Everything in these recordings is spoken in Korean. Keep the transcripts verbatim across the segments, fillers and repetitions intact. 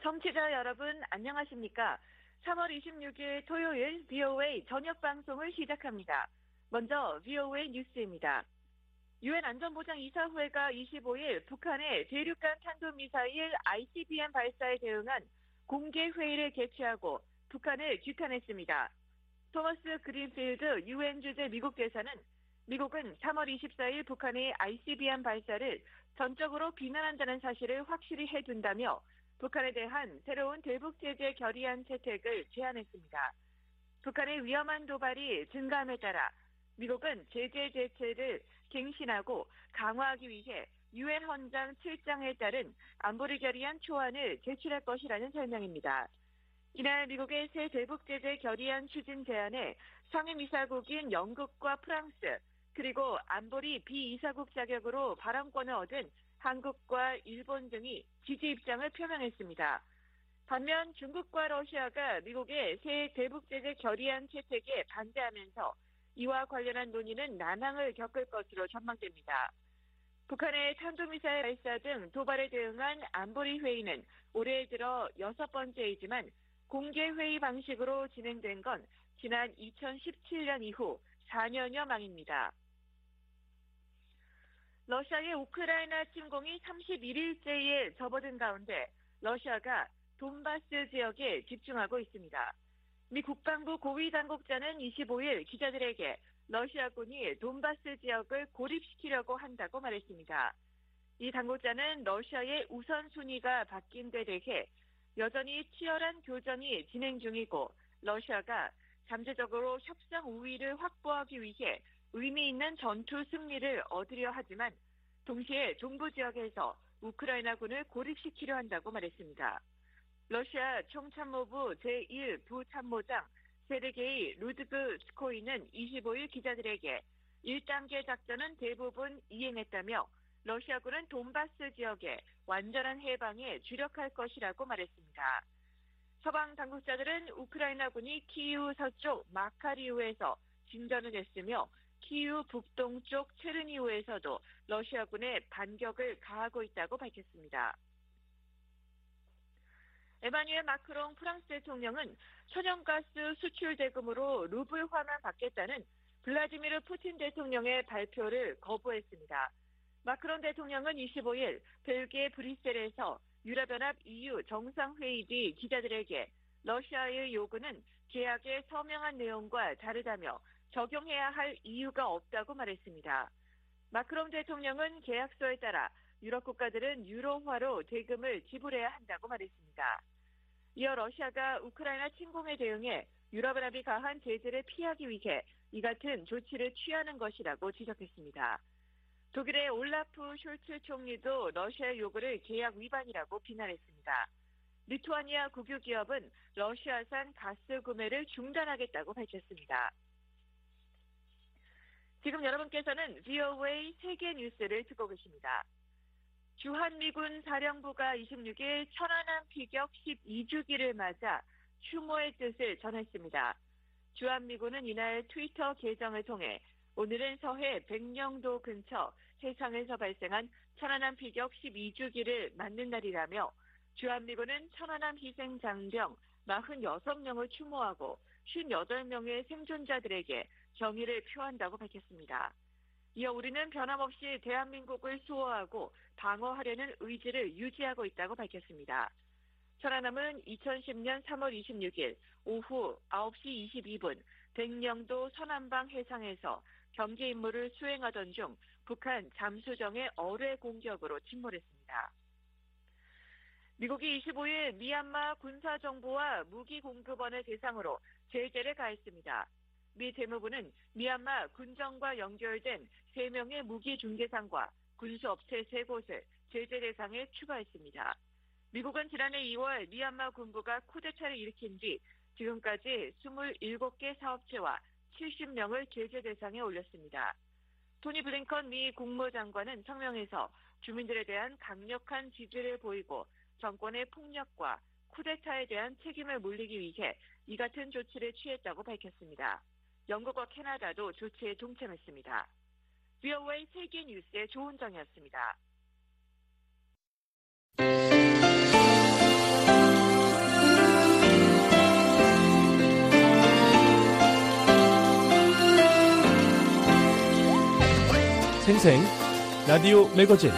청취자 여러분 안녕하십니까? 삼월 이십육일 토요일 브이오에이 저녁 방송을 시작합니다. 먼저 브이오에이 뉴스입니다. 유엔 안전보장이사회가 이십오일 북한의 대륙간 탄도미사일 아이씨비엠 발사에 대응한 공개 회의를 개최하고 북한을 규탄했습니다. 토머스 그린필드 유엔 주재 미국 대사는 미국은 삼월 이십사일 북한의 아이씨비엠 발사를 전적으로 비난한다는 사실을 확실히 해둔다며 북한에 대한 새로운 대북 제재 결의안 채택을 제안했습니다. 북한의 위험한 도발이 증가함에 따라 미국은 제재 대책을 갱신하고 강화하기 위해 유엔 헌장 칠 장에 따른 안보리 결의안 초안을 제출할 것이라는 설명입니다. 이날 미국의 새 대북 제재 결의안 추진 제안에 상임이사국인 영국과 프랑스 그리고 안보리 비이사국 자격으로 발언권을 얻은 한국과 일본 등이 지지 입장을 표명했습니다. 반면 중국과 러시아가 미국의 새 대북 제재 결의안 채택에 반대하면서 이와 관련한 논의는 난항을 겪을 것으로 전망됩니다. 북한의 탄도미사일 발사 등 도발에 대응한 안보리 회의는 올해 들어 여섯 번째이지만 공개 회의 방식으로 진행된 건 지난 이천십칠년 이후 사 년여 만입니다. 러시아의 우크라이나 침공이 삼십일일째에 접어든 가운데 러시아가 돈바스 지역에 집중하고 있습니다. 미 국방부 고위 당국자는 이십오일 기자들에게 러시아군이 돈바스 지역을 고립시키려고 한다고 말했습니다. 이 당국자는 러시아의 우선순위가 바뀐 데 대해 여전히 치열한 교전이 진행 중이고 러시아가 잠재적으로 협상 우위를 확보하기 위해 의미 있는 전투 승리를 얻으려 하지만 동시에 동부 지역에서 우크라이나군을 고립시키려 한다고 말했습니다. 러시아 총참모부 제일 부참모장 세르게이 루드그스코이는 이십오일 기자들에게 일 단계 작전은 대부분 이행했다며 러시아군은 돈바스 지역의 완전한 해방에 주력할 것이라고 말했습니다. 서방 당국자들은 우크라이나군이 키이우 서쪽 마카리우에서 진전을 했으며 키이우 북동쪽 체르니우에서도 러시아군의 반격을 가하고 있다고 밝혔습니다. 에마뉘엘 마크롱 프랑스 대통령은 천연가스 수출 대금으로 루블화만 받겠다는 블라디미르 푸틴 대통령의 발표를 거부했습니다. 마크롱 대통령은 이십오일 벨기에 브뤼셀에서 유럽연합 이유 정상회의 뒤 기자들에게 러시아의 요구는 계약에 서명한 내용과 다르다며 적용해야 할 이유가 없다고 말했습니다. 마크롱 대통령은 계약서에 따라 유럽 국가들은 유로화로 대금을 지불해야 한다고 말했습니다. 이어 러시아가 우크라이나 침공에 대응해 유럽연합이 가한 제재를 피하기 위해 이 같은 조치를 취하는 것이라고 지적했습니다. 독일의 올라프 숄츠 총리도 러시아의 요구를 계약 위반이라고 비난했습니다. 리투아니아 국유기업은 러시아산 가스 구매를 중단하겠다고 밝혔습니다. 지금 여러분께서는 브이오에이 세계 뉴스를 듣고 계십니다. 주한미군 사령부가 이십육일 천안함 피격 십이주기를 맞아 추모의 뜻을 전했습니다. 주한미군은 이날 트위터 계정을 통해 오늘은 서해 백령도 근처 해상에서 발생한 천안함 피격 십이주기를 맞는 날이라며 주한미군은 천안함 희생 장병 사십육 명을 추모하고 오십팔 명의 생존자들에게 경의를 표한다고 밝혔습니다. 이어 우리는 변함없이 대한민국을 수호하고 방어하려는 의지를 유지하고 있다고 밝혔습니다. 천안함은 이천십년 삼월 이십육일 오후 아홉시 이십이분 백령도 서남방 해상에서 경계 임무를 수행하던 중 북한 잠수정의 어뢰 공격으로 침몰했습니다. 미국이 이십오일 미얀마 군사정보와 무기공급원을 대상으로 제재를 가했습니다. 미 재무부는 미얀마 군정과 연결된 세 명의 무기 중개상과 군수업체 세 곳을 제재 대상에 추가했습니다. 미국은 지난해 이월 미얀마 군부가 쿠데타를 일으킨 뒤 지금까지 이십칠 개 사업체와 칠십 명을 제재 대상에 올렸습니다. 토니 블링컨 미 국무장관은 성명에서 주민들에 대한 강력한 지지를 보이고 정권의 폭력과 쿠데타에 대한 책임을 물리기 위해 이 같은 조치를 취했다고 밝혔습니다. 영국과 캐나다도 조치에 동참했습니다. 브이오에이 세계 뉴스의 조은정이었습니다. 생생 라디오 매거진.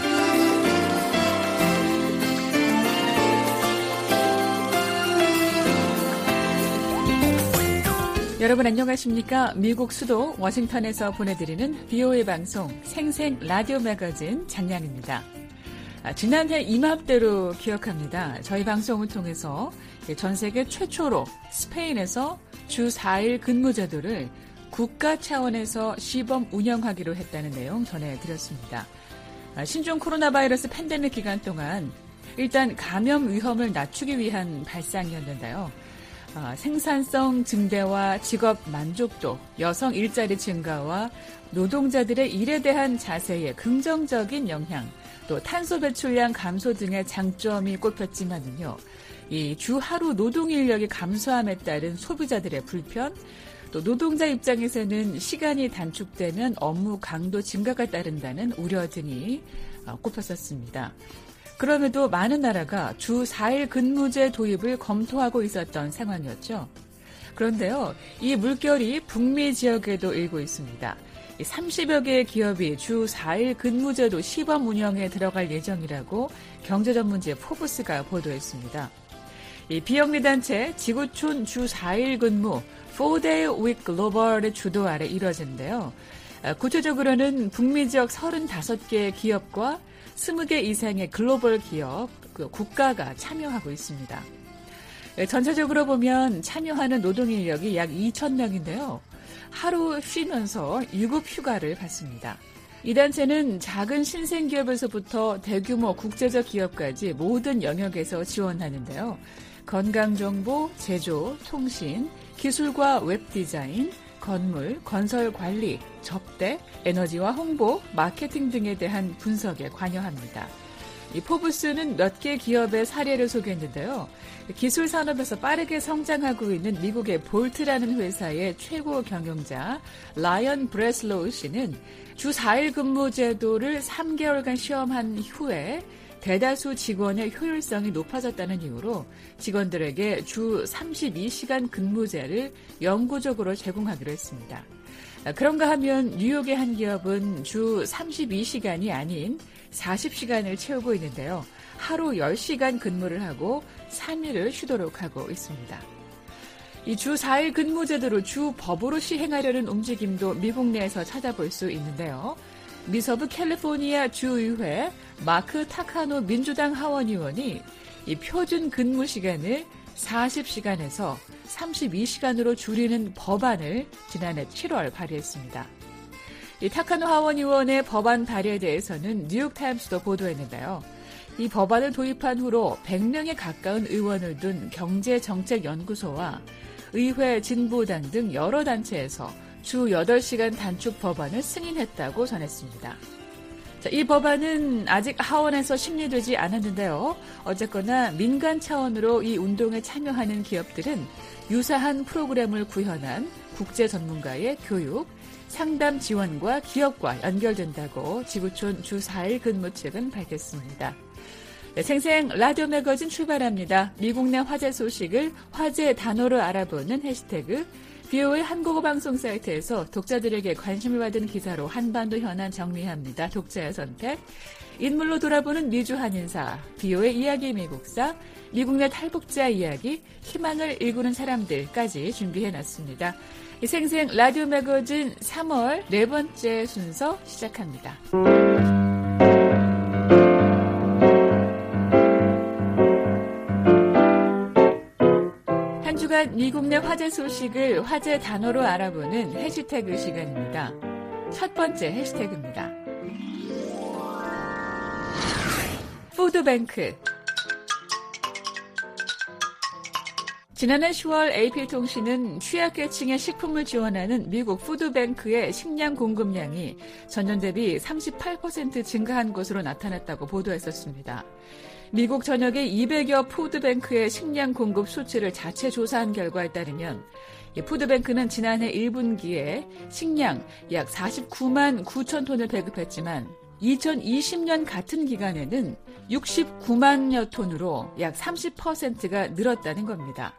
여러분 안녕하십니까? 미국 수도 워싱턴에서 보내드리는 비오에이 방송 생생 라디오 매거진 장량입니다. 아, 지난해 이맘때로 기억합니다. 저희 방송을 통해서 전 세계 최초로 스페인에서 주 사 일 근무 제도를 국가 차원에서 시범 운영하기로 했다는 내용 전해드렸습니다. 아, 신종 코로나 바이러스 팬데믹 기간 동안 일단 감염 위험을 낮추기 위한 발상이었는데요. 아, 생산성 증대와 직업 만족도, 여성 일자리 증가와 노동자들의 일에 대한 자세의 긍정적인 영향, 또 탄소 배출량 감소 등의 장점이 꼽혔지만은요, 이 주 하루 노동 인력이 감소함에 따른 소비자들의 불편, 또 노동자 입장에서는 시간이 단축되면 업무 강도 증가가 따른다는 우려 등이 꼽혔었습니다. 그럼에도 많은 나라가 주 사 일 근무제 도입을 검토하고 있었던 상황이었죠. 그런데요, 이 물결이 북미 지역에도 일고 있습니다. 삼십여 개의 기업이 주 사 일 근무제도 시범 운영에 들어갈 예정이라고 경제전문지 포브스가 보도했습니다. 이 비영리 단체 지구촌 주 사 일 근무 포 데이 위크 글로벌의 주도 아래 이뤄진데요. 구체적으로는 북미 지역 서른다섯 개의 기업과 스무 개 이상의 글로벌 기업, 그 국가가 참여하고 있습니다. 전체적으로 보면 참여하는 노동 인력이 약 이천 명인데요. 하루 쉬면서 유급 휴가를 받습니다. 이 단체는 작은 신생기업에서부터 대규모 국제적 기업까지 모든 영역에서 지원하는데요. 건강정보, 제조, 통신, 기술과 웹디자인, 건물, 건설 관리, 접대, 에너지와 홍보, 마케팅 등에 대한 분석에 관여합니다. 이 포브스는 몇 개 기업의 사례를 소개했는데요. 기술 산업에서 빠르게 성장하고 있는 미국의 볼트라는 회사의 최고 경영자 라이언 브레슬로우 씨는 주 사 일 근무 제도를 삼 개월간 시험한 후에 대다수 직원의 효율성이 높아졌다는 이유로 직원들에게 주 삼십이 시간 근무제를 영구적으로 제공하기로 했습니다. 그런가 하면 뉴욕의 한 기업은 주 삼십이 시간이 아닌 사십 시간을 채우고 있는데요. 하루 열 시간 근무를 하고 삼 일을 쉬도록 하고 있습니다. 이 주 사 일 근무제도를 주 법으로 시행하려는 움직임도 미국 내에서 찾아볼 수 있는데요. 미서부 캘리포니아 주의회 마크 타카노 민주당 하원 의원이 이 표준 근무 시간을 사십 시간에서 삼십이 시간으로 줄이는 법안을 지난해 칠월 발의했습니다. 이 타카노 하원 의원의 법안 발의에 대해서는 뉴욕타임스도 보도했는데요. 이 법안을 도입한 후로 백 명에 가까운 의원을 둔 경제정책연구소와 의회 진보당 등 여러 단체에서 주 여덟 시간 단축 법안을 승인했다고 전했습니다. 자, 이 법안은 아직 하원에서 심리되지 않았는데요. 어쨌거나 민간 차원으로 이 운동에 참여하는 기업들은 유사한 프로그램을 구현한 국제 전문가의 교육, 상담 지원과 기업과 연결된다고 지구촌 주 사 일 근무 측은 밝혔습니다. 네, 생생 라디오 매거진 출발합니다. 미국 내 화제 소식을 화제 단어로 알아보는 해시태그 비오에이 한국어 방송 사이트에서 독자들에게 관심을 받은 기사로 한반도 현안 정리합니다. 독자의 선택. 인물로 돌아보는 미주 한인사, 비오에이 이야기 미국사, 미국 내 탈북자 이야기, 희망을 일구는 사람들까지 준비해놨습니다. 이 생생 라디오 매거진 삼월 네 번째 순서 시작합니다. 한 주간 미국 내 화제 소식을 화제 단어로 알아보는 해시태그 시간입니다. 첫 번째 해시태그입니다. 푸드뱅크. 지난해 시월 에이피통신은 취약계층에 식품을 지원하는 미국 푸드뱅크의 식량 공급량이 전년 대비 삼십팔 퍼센트 증가한 것으로 나타났다고 보도했었습니다. 미국 전역의 이백여 푸드뱅크의 식량 공급 수치를 자체 조사한 결과에 따르면 이 푸드뱅크는 지난해 일 분기에 식량 약 사십구만 구천 톤을 배급했지만 이천이십 년 같은 기간에는 육십구만여 톤으로 약 삼십 퍼센트가 늘었다는 겁니다.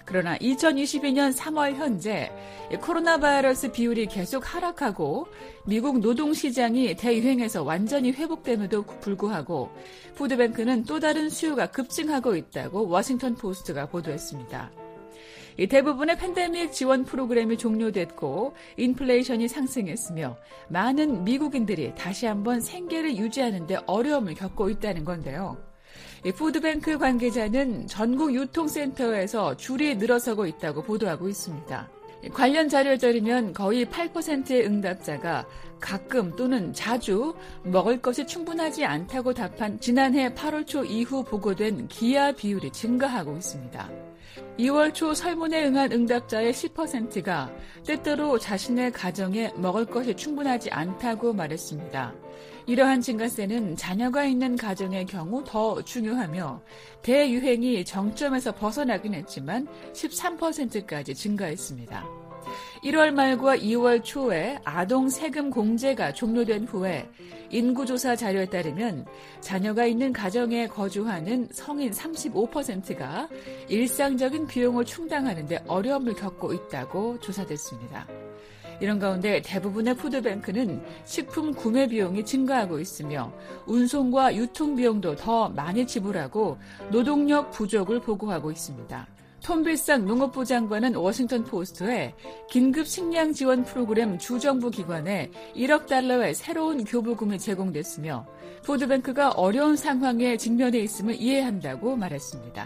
그러나 이천이십이 년 삼월 현재 코로나 바이러스 비율이 계속 하락하고 미국 노동시장이 대유행에서 완전히 회복됨에도 불구하고 푸드뱅크는 또 다른 수요가 급증하고 있다고 워싱턴 포스트가 보도했습니다. 대부분의 팬데믹 지원 프로그램이 종료됐고 인플레이션이 상승했으며 많은 미국인들이 다시 한번 생계를 유지하는 데 어려움을 겪고 있다는 건데요. 푸드뱅크 관계자는 전국 유통센터에서 줄이 늘어서고 있다고 보도하고 있습니다. 관련 자료에 따르면 거의 팔 퍼센트의 응답자가 가끔 또는 자주 먹을 것이 충분하지 않다고 답한 지난해 팔월 초 이후 보고된 기아 비율이 증가하고 있습니다. 이월 초 설문에 응한 응답자의 십 퍼센트가 때때로 자신의 가정에 먹을 것이 충분하지 않다고 말했습니다. 이러한 증가세는 자녀가 있는 가정의 경우 더 중요하며 대유행이 정점에서 벗어나긴 했지만 십삼 퍼센트까지 증가했습니다. 일월 말과 이월 초에 아동 세금 공제가 종료된 후에 인구조사 자료에 따르면 자녀가 있는 가정에 거주하는 성인 삼십오 퍼센트가 일상적인 비용을 충당하는 데 어려움을 겪고 있다고 조사됐습니다. 이런 가운데 대부분의 푸드뱅크는 식품 구매 비용이 증가하고 있으며 운송과 유통 비용도 더 많이 지불하고 노동력 부족을 보고하고 있습니다. 톰 빌삭 농업부 장관은 워싱턴 포스트에 긴급 식량 지원 프로그램 주정부 기관에 일억 달러의 새로운 교부금이 제공됐으며 푸드뱅크가 어려운 상황에 직면해 있음을 이해한다고 말했습니다.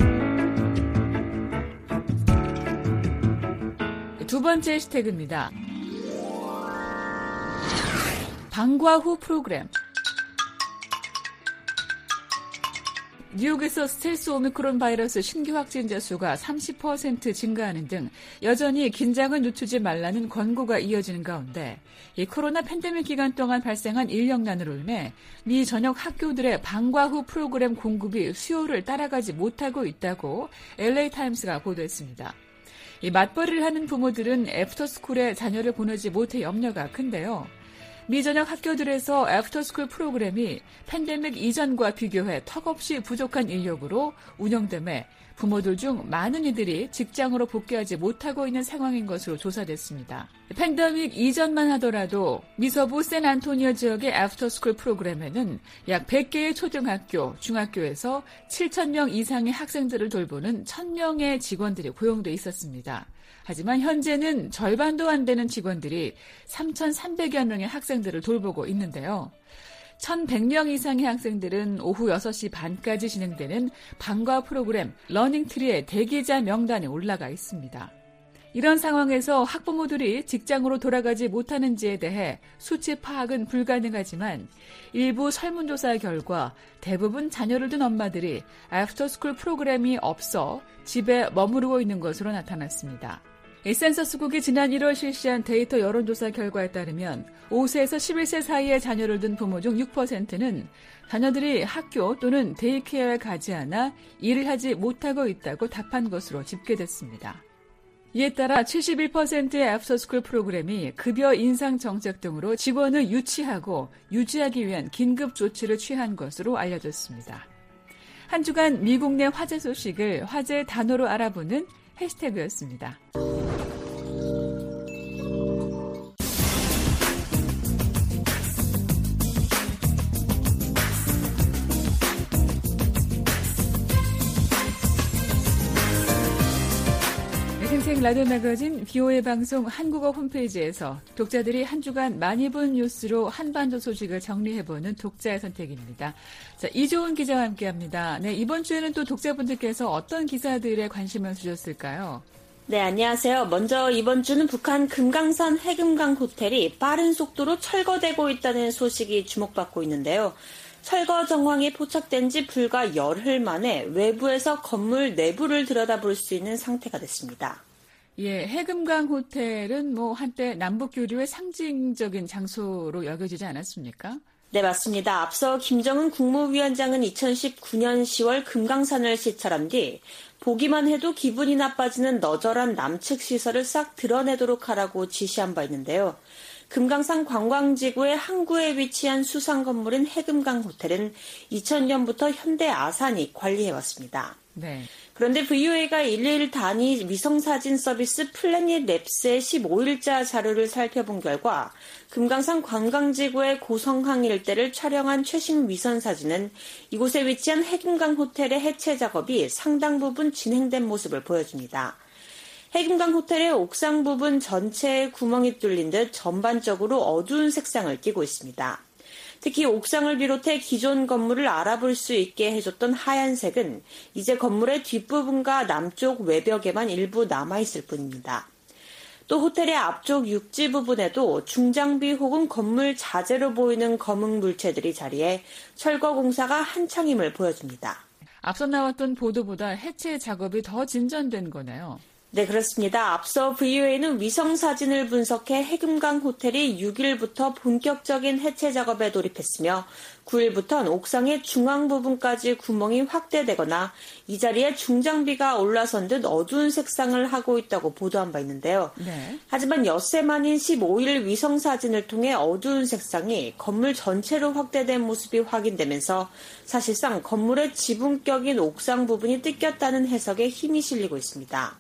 두 번째 해시태그입니다. 방과 후 프로그램. 뉴욕에서 스텔스 오미크론 바이러스 신규 확진자 수가 삼십 퍼센트 증가하는 등 여전히 긴장을 늦추지 말라는 권고가 이어지는 가운데 이 코로나 팬데믹 기간 동안 발생한 인력난으로 인해 미 전역 학교들의 방과 후 프로그램 공급이 수요를 따라가지 못하고 있다고 엘에이 타임스가 보도했습니다. 이 맞벌이를 하는 부모들은 애프터스쿨에 자녀를 보내지 못해 염려가 큰데요. 미전역 학교들에서 애프터스쿨 프로그램이 팬데믹 이전과 비교해 턱없이 부족한 인력으로 운영됨에 부모들 중 많은 이들이 직장으로 복귀하지 못하고 있는 상황인 것으로 조사됐습니다. 팬데믹 이전만 하더라도 미서부 샌안토니오 지역의 애프터스쿨 프로그램에는 약 백 개의 초등학교, 중학교에서 칠천 명 이상의 학생들을 돌보는 천 명의 직원들이 고용돼 있었습니다. 하지만 현재는 절반도 안 되는 직원들이 삼천삼백여 명의 학생들을 돌보고 있는데요. 천백 명 이상의 학생들은 오후 여섯 시 반까지 진행되는 방과 프로그램 러닝트리의 대기자 명단에 올라가 있습니다. 이런 상황에서 학부모들이 직장으로 돌아가지 못하는지에 대해 수치 파악은 불가능하지만 일부 설문조사 결과 대부분 자녀를 둔 엄마들이 애프터스쿨 프로그램이 없어 집에 머무르고 있는 것으로 나타났습니다. 센서스국이 지난 일월 실시한 데이터 여론조사 결과에 따르면 오 세에서 십일 세 사이의 자녀를 둔 부모 중 육 퍼센트는 자녀들이 학교 또는 데이케어에 가지 않아 일을 하지 못하고 있다고 답한 것으로 집계됐습니다. 이에 따라 칠십일 퍼센트의 애프터스쿨 프로그램이 급여 인상 정책 등으로 직원을 유치하고 유지하기 위한 긴급 조치를 취한 것으로 알려졌습니다. 한 주간 미국 내 화제 소식을 화제 단어로 알아보는 해시태그였습니다. 생생 라디오 매거진 비오에이 방송 한국어 홈페이지에서 독자들이 한 주간 많이 본 뉴스로 한반도 소식을 정리해보는 독자의 선택입니다. 자, 이조은 기자와 함께합니다. 네, 이번 주에는 또 독자분들께서 어떤 기사들에 관심을 주셨을까요? 네, 안녕하세요. 먼저 이번 주는 북한 금강산 해금강 호텔이 빠른 속도로 철거되고 있다는 소식이 주목받고 있는데요. 철거 정황이 포착된 지 불과 열흘 만에 외부에서 건물 내부를 들여다볼 수 있는 상태가 됐습니다. 예, 해금강 호텔은 뭐 한때 남북 교류의 상징적인 장소로 여겨지지 않았습니까? 네, 맞습니다. 앞서 김정은 국무위원장은 이천십구 년 시월 금강산을 시찰한 뒤 보기만 해도 기분이 나빠지는 너절한 남측 시설을 싹 드러내도록 하라고 지시한 바 있는데요. 금강산 관광지구의 항구에 위치한 수상 건물인 해금강 호텔은 이천 년부터 현대 아산이 관리해왔습니다. 네. 그런데 브이오에이가 일일 단위 위성사진 서비스 플래닛 랩스의 십오 일자 자료를 살펴본 결과 금강산 관광지구의 고성항 일대를 촬영한 최신 위성사진은 이곳에 위치한 해금강 호텔의 해체 작업이 상당 부분 진행된 모습을 보여줍니다. 해금강 호텔의 옥상 부분 전체에 구멍이 뚫린 듯 전반적으로 어두운 색상을 띠고 있습니다. 특히 옥상을 비롯해 기존 건물을 알아볼 수 있게 해줬던 하얀색은 이제 건물의 뒷부분과 남쪽 외벽에만 일부 남아있을 뿐입니다. 또 호텔의 앞쪽 육지 부분에도 중장비 혹은 건물 자재로 보이는 검은 물체들이 자리해 철거 공사가 한창임을 보여줍니다. 앞서 나왔던 보도보다 해체 작업이 더 진전된 거네요. 네, 그렇습니다. 앞서 브이오에이는 위성사진을 분석해 해금강 호텔이 육 일부터 본격적인 해체 작업에 돌입했으며 구 일부터는 옥상의 중앙 부분까지 구멍이 확대되거나 이 자리에 중장비가 올라선 듯 어두운 색상을 하고 있다고 보도한 바 있는데요. 네. 하지만 엿새 만인 십오 일 위성사진을 통해 어두운 색상이 건물 전체로 확대된 모습이 확인되면서 사실상 건물의 지붕격인 옥상 부분이 뜯겼다는 해석에 힘이 실리고 있습니다.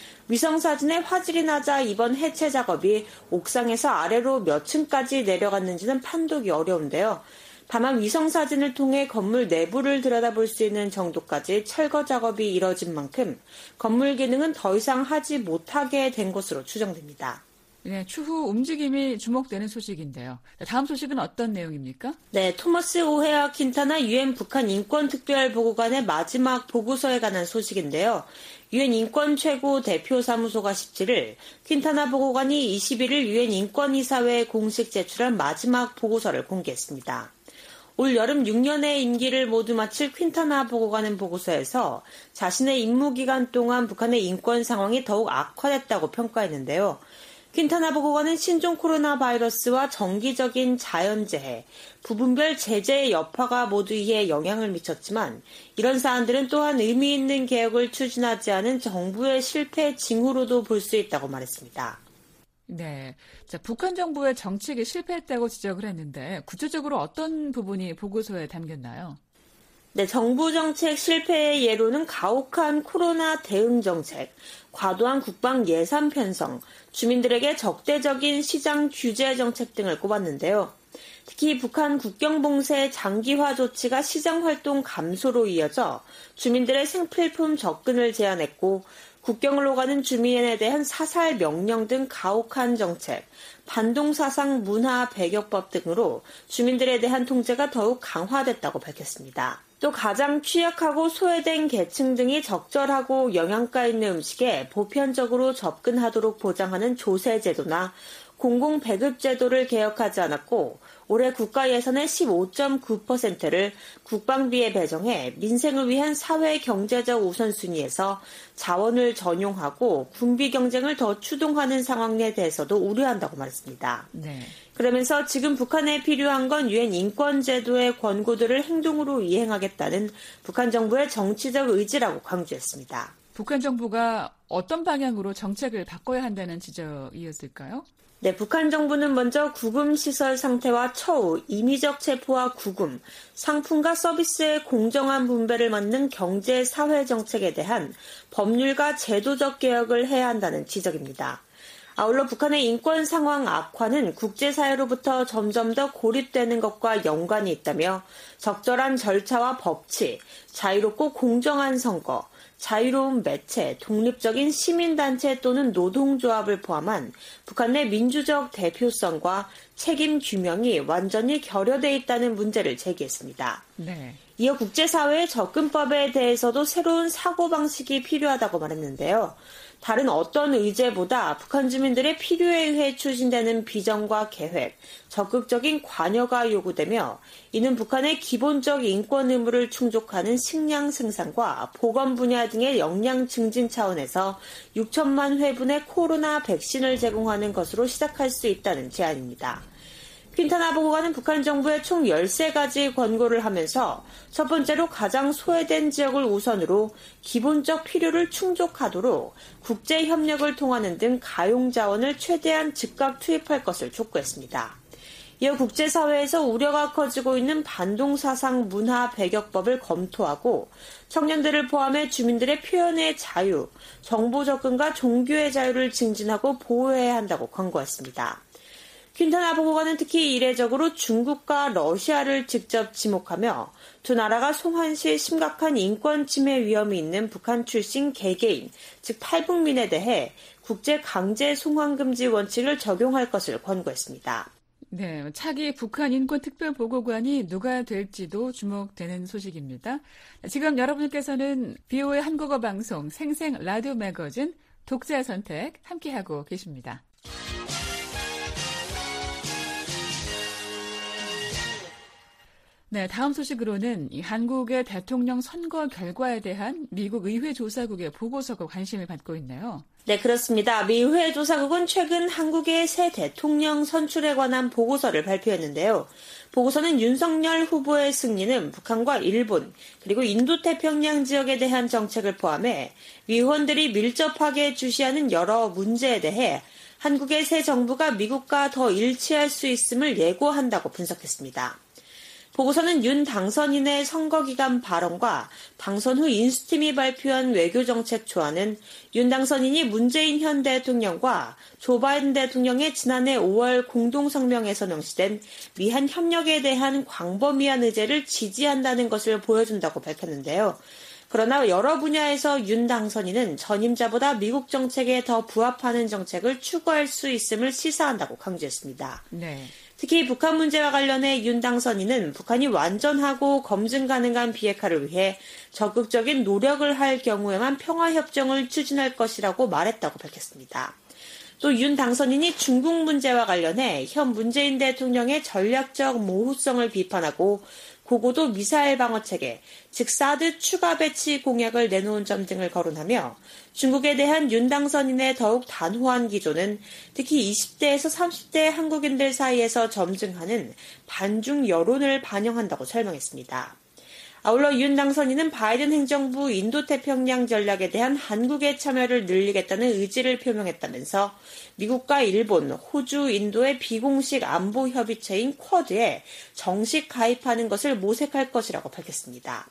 위성사진의 화질이 낮아 이번 해체 작업이 옥상에서 아래로 몇 층까지 내려갔는지는 판독이 어려운데요. 다만 위성사진을 통해 건물 내부를 들여다볼 수 있는 정도까지 철거 작업이 이뤄진 만큼 건물 기능은 더 이상 하지 못하게 된 것으로 추정됩니다. 네, 추후 움직임이 주목되는 소식인데요. 다음 소식은 어떤 내용입니까? 네, 토머스 오헤아 킨타나 유엔 북한 인권특별보고관의 마지막 보고서에 관한 소식인데요. 유엔 인권 최고 대표 사무소가 십칠 일 퀸타나 보고관이 이십일 일 유엔 인권이사회에 공식 제출한 마지막 보고서를 공개했습니다. 올 여름 육 년의 임기를 모두 마칠 퀸타나 보고관은 보고서에서 자신의 임무기간 동안 북한의 인권 상황이 더욱 악화됐다고 평가했는데요. 퀸타나 보고관은 신종 코로나 바이러스와 정기적인 자연재해, 부분별 제재의 여파가 모두 이에 영향을 미쳤지만 이런 사안들은 또한 의미 있는 개혁을 추진하지 않은 정부의 실패 징후로도 볼 수 있다고 말했습니다. 네, 자, 북한 정부의 정책이 실패했다고 지적을 했는데 구체적으로 어떤 부분이 보고서에 담겼나요? 네, 정부 정책 실패의 예로는 가혹한 코로나 대응 정책, 과도한 국방 예산 편성, 주민들에게 적대적인 시장 규제 정책 등을 꼽았는데요. 특히 북한 국경 봉쇄 장기화 조치가 시장 활동 감소로 이어져 주민들의 생필품 접근을 제한했고 국경을 오가는 주민에 대한 사살 명령 등 가혹한 정책, 반동사상 문화 배격법 등으로 주민들에 대한 통제가 더욱 강화됐다고 밝혔습니다. 또 가장 취약하고 소외된 계층 등이 적절하고 영양가 있는 음식에 보편적으로 접근하도록 보장하는 조세제도나 공공배급제도를 개혁하지 않았고 올해 국가 예산의 십오 점 구 퍼센트를 국방비에 배정해 민생을 위한 사회 경제적 우선순위에서 자원을 전용하고 군비 경쟁을 더 추동하는 상황에 대해서도 우려한다고 말했습니다. 네. 그러면서 지금 북한에 필요한 건 유엔 인권제도의 권고들을 행동으로 이행하겠다는 북한 정부의 정치적 의지라고 강조했습니다. 북한 정부가 어떤 방향으로 정책을 바꿔야 한다는 지적이었을까요? 네, 북한 정부는 먼저 구금시설 상태와 처우, 임의적 체포와 구금, 상품과 서비스의 공정한 분배를 맞는 경제, 사회 정책에 대한 법률과 제도적 개혁을 해야 한다는 지적입니다. 아울러 북한의 인권 상황 악화는 국제사회로부터 점점 더 고립되는 것과 연관이 있다며 적절한 절차와 법치, 자유롭고 공정한 선거, 자유로운 매체, 독립적인 시민단체 또는 노동조합을 포함한 북한 내 민주적 대표성과 책임 규명이 완전히 결여돼 있다는 문제를 제기했습니다. 네. 이어 국제사회의 접근법에 대해서도 새로운 사고방식이 필요하다고 말했는데요. 다른 어떤 의제보다 북한 주민들의 필요에 의해 추진되는 비전과 계획, 적극적인 관여가 요구되며 이는 북한의 기본적 인권 의무를 충족하는 식량 생산과 보건 분야 등의 역량 증진 차원에서 육천만 회분의 코로나 백신을 제공하는 것으로 시작할 수 있다는 제안입니다. 퀸타나 보고관은 북한 정부에 총 열세 가지 권고를 하면서 첫 번째로 가장 소외된 지역을 우선으로 기본적 필요를 충족하도록 국제협력을 통하는 등 가용자원을 최대한 즉각 투입할 것을 촉구했습니다. 이어 국제사회에서 우려가 커지고 있는 반동사상 문화 배격법을 검토하고 청년들을 포함해 주민들의 표현의 자유, 정보 접근과 종교의 자유를 증진하고 보호해야 한다고 권고했습니다. 퀸타나 보고관은 특히 이례적으로 중국과 러시아를 직접 지목하며 두 나라가 송환 시 심각한 인권 침해 위험이 있는 북한 출신 개개인, 즉 탈북민에 대해 국제 강제 송환 금지 원칙을 적용할 것을 권고했습니다. 네, 차기 북한 인권 특별보고관이 누가 될지도 주목되는 소식입니다. 지금 여러분께서는 비오에이 한국어 방송 생생 라디오 매거진 독자 선택 함께하고 계십니다. 네, 다음 소식으로는 이 한국의 대통령 선거 결과에 대한 미국 의회조사국의 보고서가 관심을 받고 있네요. 네, 그렇습니다. 미 의회조사국은 최근 한국의 새 대통령 선출에 관한 보고서를 발표했는데요. 보고서는 윤석열 후보의 승리는 북한과 일본 그리고 인도태평양 지역에 대한 정책을 포함해 미 의원들이 밀접하게 주시하는 여러 문제에 대해 한국의 새 정부가 미국과 더 일치할 수 있음을 예고한다고 분석했습니다. 보고서는 윤 당선인의 선거기간 발언과 당선 후 인수팀이 발표한 외교정책 초안은 윤 당선인이 문재인 현 대통령과 조 바이든 대통령의 지난해 오월 공동성명에서 명시된 미한 협력에 대한 광범위한 의제를 지지한다는 것을 보여준다고 밝혔는데요. 그러나 여러 분야에서 윤 당선인은 전임자보다 미국 정책에 더 부합하는 정책을 추구할 수 있음을 시사한다고 강조했습니다. 네. 특히 북한 문제와 관련해 윤 당선인은 북한이 완전하고 검증 가능한 비핵화를 위해 적극적인 노력을 할 경우에만 평화협정을 추진할 것이라고 말했다고 밝혔습니다. 또 윤 당선인이 중국 문제와 관련해 현 문재인 대통령의 전략적 모호성을 비판하고 고고도 미사일 방어체계, 즉 사드 추가 배치 공약을 내놓은 점 등을 거론하며 중국에 대한 윤 당선인의 더욱 단호한 기조는 특히 이십 대에서 삼십 대 한국인들 사이에서 점증하는 반중 여론을 반영한다고 설명했습니다. 아울러 윤 당선인은 바이든 행정부 인도태평양 전략에 대한 한국의 참여를 늘리겠다는 의지를 표명했다면서 미국과 일본, 호주, 인도의 비공식 안보 협의체인 쿼드에 정식 가입하는 것을 모색할 것이라고 밝혔습니다.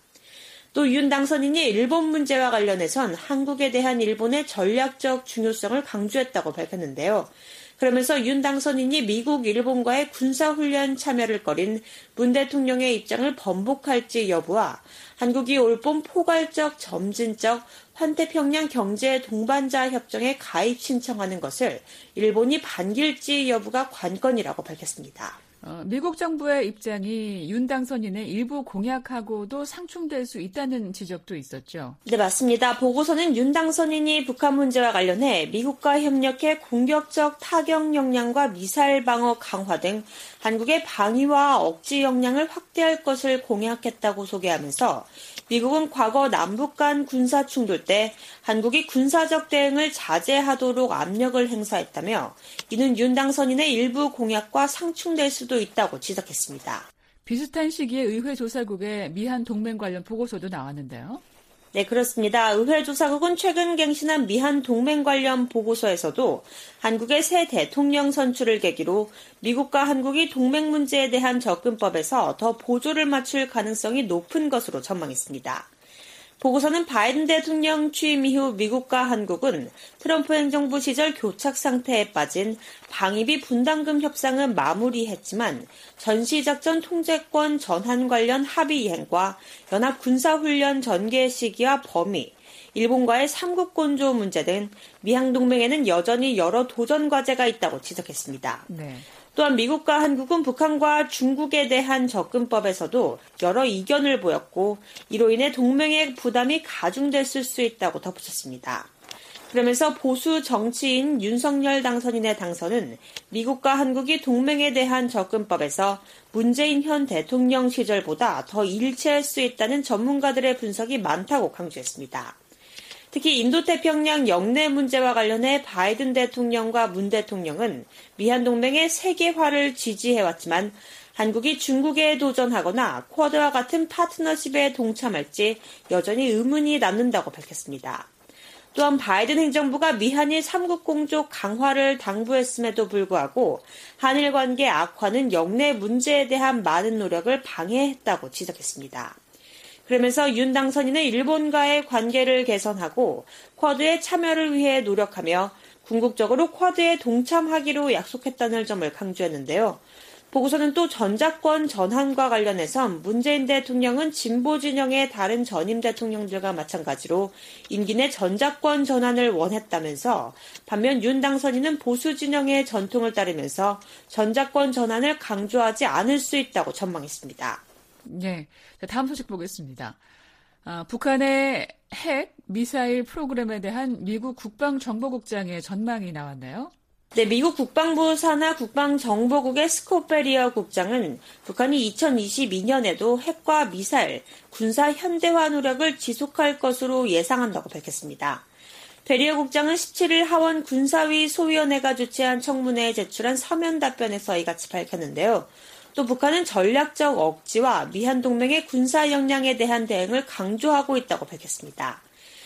또 윤 당선인이 일본 문제와 관련해선 한국에 대한 일본의 전략적 중요성을 강조했다고 밝혔는데요. 그러면서 윤 당선인이 미국, 일본과의 군사훈련 참여를 꺼린 문 대통령의 입장을 번복할지 여부와 한국이 올봄 포괄적, 점진적 환태평양 경제 동반자 협정에 가입 신청하는 것을 일본이 반길지 여부가 관건이라고 밝혔습니다. 어, 미국 정부의 입장이 윤 당선인의 일부 공약하고도 상충될 수 있다는 지적도 있었죠. 네, 맞습니다. 보고서는 윤 당선인이 북한 문제와 관련해 미국과 협력해 공격적 타격 역량과 미사일 방어 강화 등 한국의 방위와 억지 역량을 확대할 것을 공약했다고 소개하면서 미국은 과거 남북 간 군사 충돌 때 한국이 군사적 대응을 자제하도록 압력을 행사했다며 이는 윤 당선인의 일부 공약과 상충될 수도 있다고 지적했습니다. 비슷한 시기에 의회조사국의 미한 동맹 관련 보고서도 나왔는데요. 네, 그렇습니다. 의회조사국은 최근 갱신한 미한 동맹 관련 보고서에서도 한국의 새 대통령 선출을 계기로 미국과 한국이 동맹 문제에 대한 접근법에서 더 보조를 맞출 가능성이 높은 것으로 전망했습니다. 보고서는 바이든 대통령 취임 이후 미국과 한국은 트럼프 행정부 시절 교착 상태에 빠진 방위비 분담금 협상은 마무리했지만 전시작전 통제권 전환 관련 합의 이행과 연합 군사훈련 전개 시기와 범위, 일본과의 삼국건조 문제 등 미한 동맹에는 여전히 여러 도전 과제가 있다고 지적했습니다. 네. 또한 미국과 한국은 북한과 중국에 대한 접근법에서도 여러 이견을 보였고 이로 인해 동맹의 부담이 가중됐을 수 있다고 덧붙였습니다. 그러면서 보수 정치인 윤석열 당선인의 당선은 미국과 한국이 동맹에 대한 접근법에서 문재인 현 대통령 시절보다 더 일치할 수 있다는 전문가들의 분석이 많다고 강조했습니다. 특히 인도태평양 영내 문제와 관련해 바이든 대통령과 문 대통령은 미한 동맹의 세계화를 지지해왔지만 한국이 중국에 도전하거나 쿼드와 같은 파트너십에 동참할지 여전히 의문이 남는다고 밝혔습니다. 또한 바이든 행정부가 미한일 삼국 공조 강화를 당부했음에도 불구하고 한일 관계 악화는 영내 문제에 대한 많은 노력을 방해했다고 지적했습니다. 그러면서 윤 당선인은 일본과의 관계를 개선하고 쿼드의 참여를 위해 노력하며 궁극적으로 쿼드에 동참하기로 약속했다는 점을 강조했는데요. 보고서는 또 전작권 전환과 관련해선 문재인 대통령은 진보 진영의 다른 전임 대통령들과 마찬가지로 임기 내 전작권 전환을 원했다면서 반면 윤 당선인은 보수 진영의 전통을 따르면서 전작권 전환을 강조하지 않을 수 있다고 전망했습니다. 네, 다음 소식 보겠습니다. 아, 북한의 핵, 미사일 프로그램에 대한 미국 국방정보국장의 전망이 나왔나요? 네, 미국 국방부 산하 국방정보국의 스콧 베리어 국장은 북한이 이천이십이 년에도 핵과 미사일, 군사 현대화 노력을 지속할 것으로 예상한다고 밝혔습니다. 베리어 국장은 십칠 일 하원 군사위 소위원회가 주최한 청문회에 제출한 서면 답변에서 이같이 밝혔는데요. 또 북한은 전략적 억지와 미한 동맹의 군사 역량에 대한 대응을 강조하고 있다고 밝혔습니다.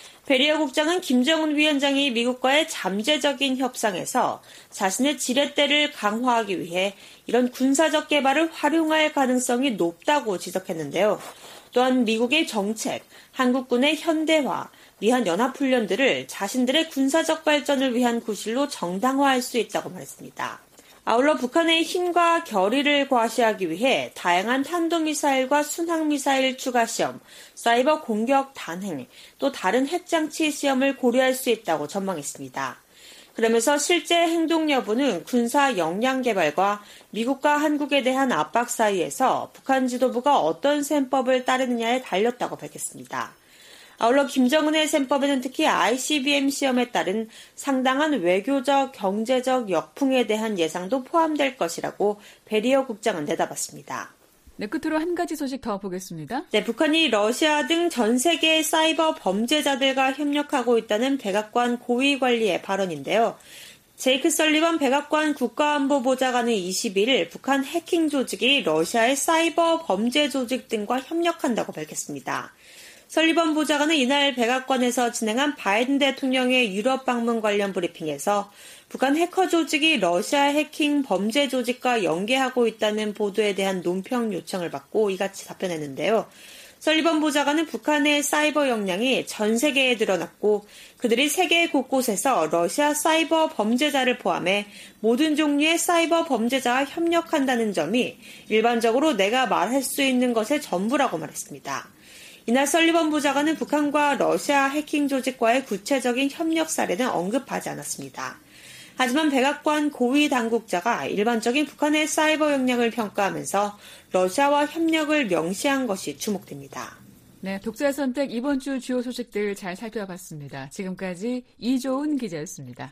베리어 국장은 김정은 위원장이 미국과의 잠재적인 협상에서 자신의 지렛대를 강화하기 위해 이런 군사적 개발을 활용할 가능성이 높다고 지적했는데요. 또한 미국의 정책, 한국군의 현대화, 미한 연합훈련들을 자신들의 군사적 발전을 위한 구실로 정당화할 수 있다고 말했습니다. 아울러 북한의 힘과 결의를 과시하기 위해 다양한 탄도미사일과 순항미사일 추가 시험, 사이버 공격 단행, 또 다른 핵장치 시험을 고려할 수 있다고 전망했습니다. 그러면서 실제 행동 여부는 군사 역량 개발과 미국과 한국에 대한 압박 사이에서 북한 지도부가 어떤 셈법을 따르느냐에 달렸다고 밝혔습니다. 아울러 김정은의 셈법에는 특히 아이씨비엠 시험에 따른 상당한 외교적, 경제적 역풍에 대한 예상도 포함될 것이라고 베리어 국장은 내다봤습니다. 네, 끝으로 한 가지 소식 더 보겠습니다. 네, 북한이 러시아 등 전 세계의 사이버 범죄자들과 협력하고 있다는 백악관 고위 관리의 발언인데요. 제이크 설리번 백악관 국가안보보좌관은 이십일 일 북한 해킹 조직이 러시아의 사이버 범죄 조직 등과 협력한다고 밝혔습니다. 설리번 보좌관은 이날 백악관에서 진행한 바이든 대통령의 유럽 방문 관련 브리핑에서 북한 해커 조직이 러시아 해킹 범죄 조직과 연계하고 있다는 보도에 대한 논평 요청을 받고 이같이 답변했는데요. 설리번 보좌관은 북한의 사이버 역량이 전 세계에 드러났고 그들이 세계 곳곳에서 러시아 사이버 범죄자를 포함해 모든 종류의 사이버 범죄자와 협력한다는 점이 일반적으로 내가 말할 수 있는 것의 전부라고 말했습니다. 이날 설리번 보좌관은 북한과 러시아 해킹 조직과의 구체적인 협력 사례는 언급하지 않았습니다. 하지만 백악관 고위 당국자가 일반적인 북한의 사이버 역량을 평가하면서 러시아와 협력을 명시한 것이 주목됩니다. 네, 독자의 선택 이번 주 주요 소식들 잘 살펴봤습니다. 지금까지 이조은 기자였습니다.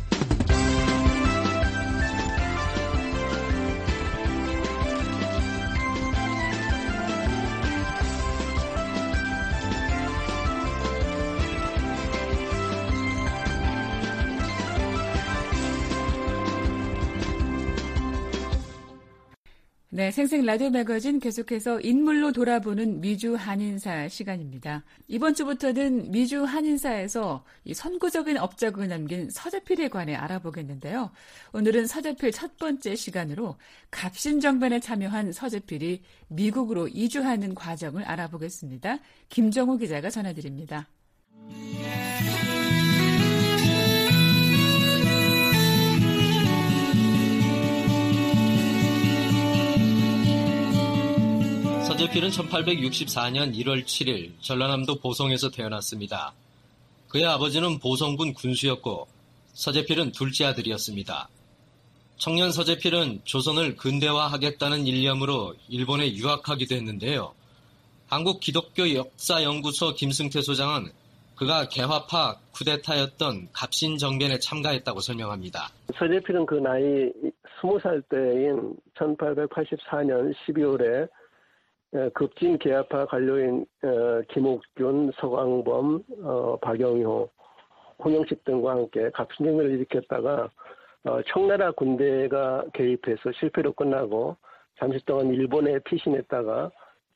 네, 생생 라디오 매거진 계속해서 인물로 돌아보는 미주 한인사 시간입니다. 이번 주부터는 미주 한인사에서 이 선구적인 업적을 남긴 서재필에 관해 알아보겠는데요. 오늘은 서재필 첫 번째 시간으로 갑신정변에 참여한 서재필이 미국으로 이주하는 과정을 알아보겠습니다. 김정우 기자가 전해드립니다. 서재필은 천팔백육십사 년 일월 칠일 전라남도 보성에서 태어났습니다. 그의 아버지는 보성군 군수였고 서재필은 둘째 아들이었습니다. 청년 서재필은 조선을 근대화하겠다는 일념으로 일본에 유학하기도 했는데요. 한국 기독교 역사연구소 김승태 소장은 그가 개화파 쿠데타였던 갑신정변에 참가했다고 설명합니다. 서재필은 그 나이 스무 살 때인 천팔백팔십사 년 십이월에 급진 개화파 관료인 김옥균, 서광범, 박영효, 홍영식 등과 함께 갑신정변을 일으켰다가 청나라 군대가 개입해서 실패로 끝나고 잠시 동안 일본에 피신했다가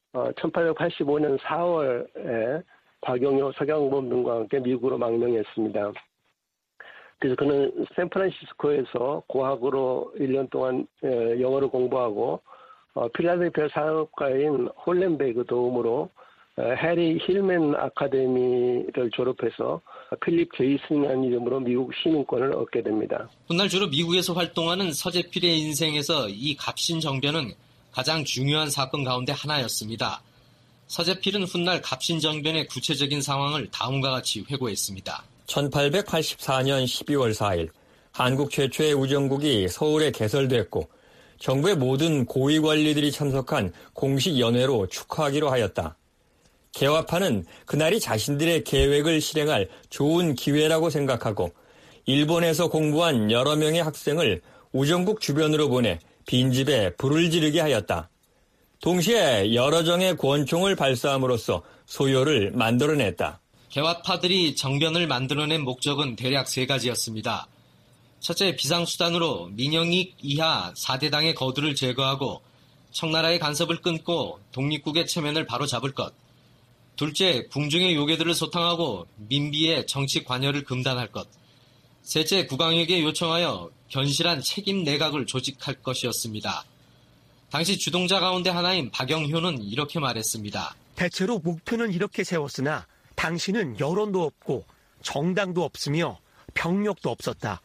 천팔백팔십오 년 사월에 박영효, 서광범 등과 함께 미국으로 망명했습니다. 그래서 그는 샌프란시스코에서 고학으로 일 년 동안 영어를 공부하고 필라델피아 사업가인 홀렌베그 도움으로 해리 힐맨 아카데미를 졸업해서 필립 제이슨이라는 이름으로 미국 시민권을 얻게 됩니다. 훗날 주로 미국에서 활동하는 서재필의 인생에서 이 갑신정변은 가장 중요한 사건 가운데 하나였습니다. 서재필은 훗날 갑신정변의 구체적인 상황을 다음과 같이 회고했습니다. 천팔백팔십사 년 십이월 사일 한국 최초의 우정국이 서울에 개설됐고 정부의 모든 고위 관리들이 참석한 공식 연회로 축하하기로 하였다. 개화파는 그날이 자신들의 계획을 실행할 좋은 기회라고 생각하고 일본에서 공부한 여러 명의 학생을 우정국 주변으로 보내 빈집에 불을 지르게 하였다. 동시에 여러 정의 권총을 발사함으로써 소요를 만들어냈다. 개화파들이 정변을 만들어낸 목적은 대략 세 가지였습니다. 첫째, 비상수단으로 민영익 이하 사 대 당의 거두를 제거하고 청나라의 간섭을 끊고 독립국의 체면을 바로잡을 것. 둘째, 궁중의 요괴들을 소탕하고 민비의 정치 관여를 금단할 것. 셋째, 국왕에게 요청하여 견실한 책임 내각을 조직할 것이었습니다. 당시 주동자 가운데 하나인 박영효는 이렇게 말했습니다. 대체로 목표는 이렇게 세웠으나 당시는 여론도 없고 정당도 없으며 병력도 없었다.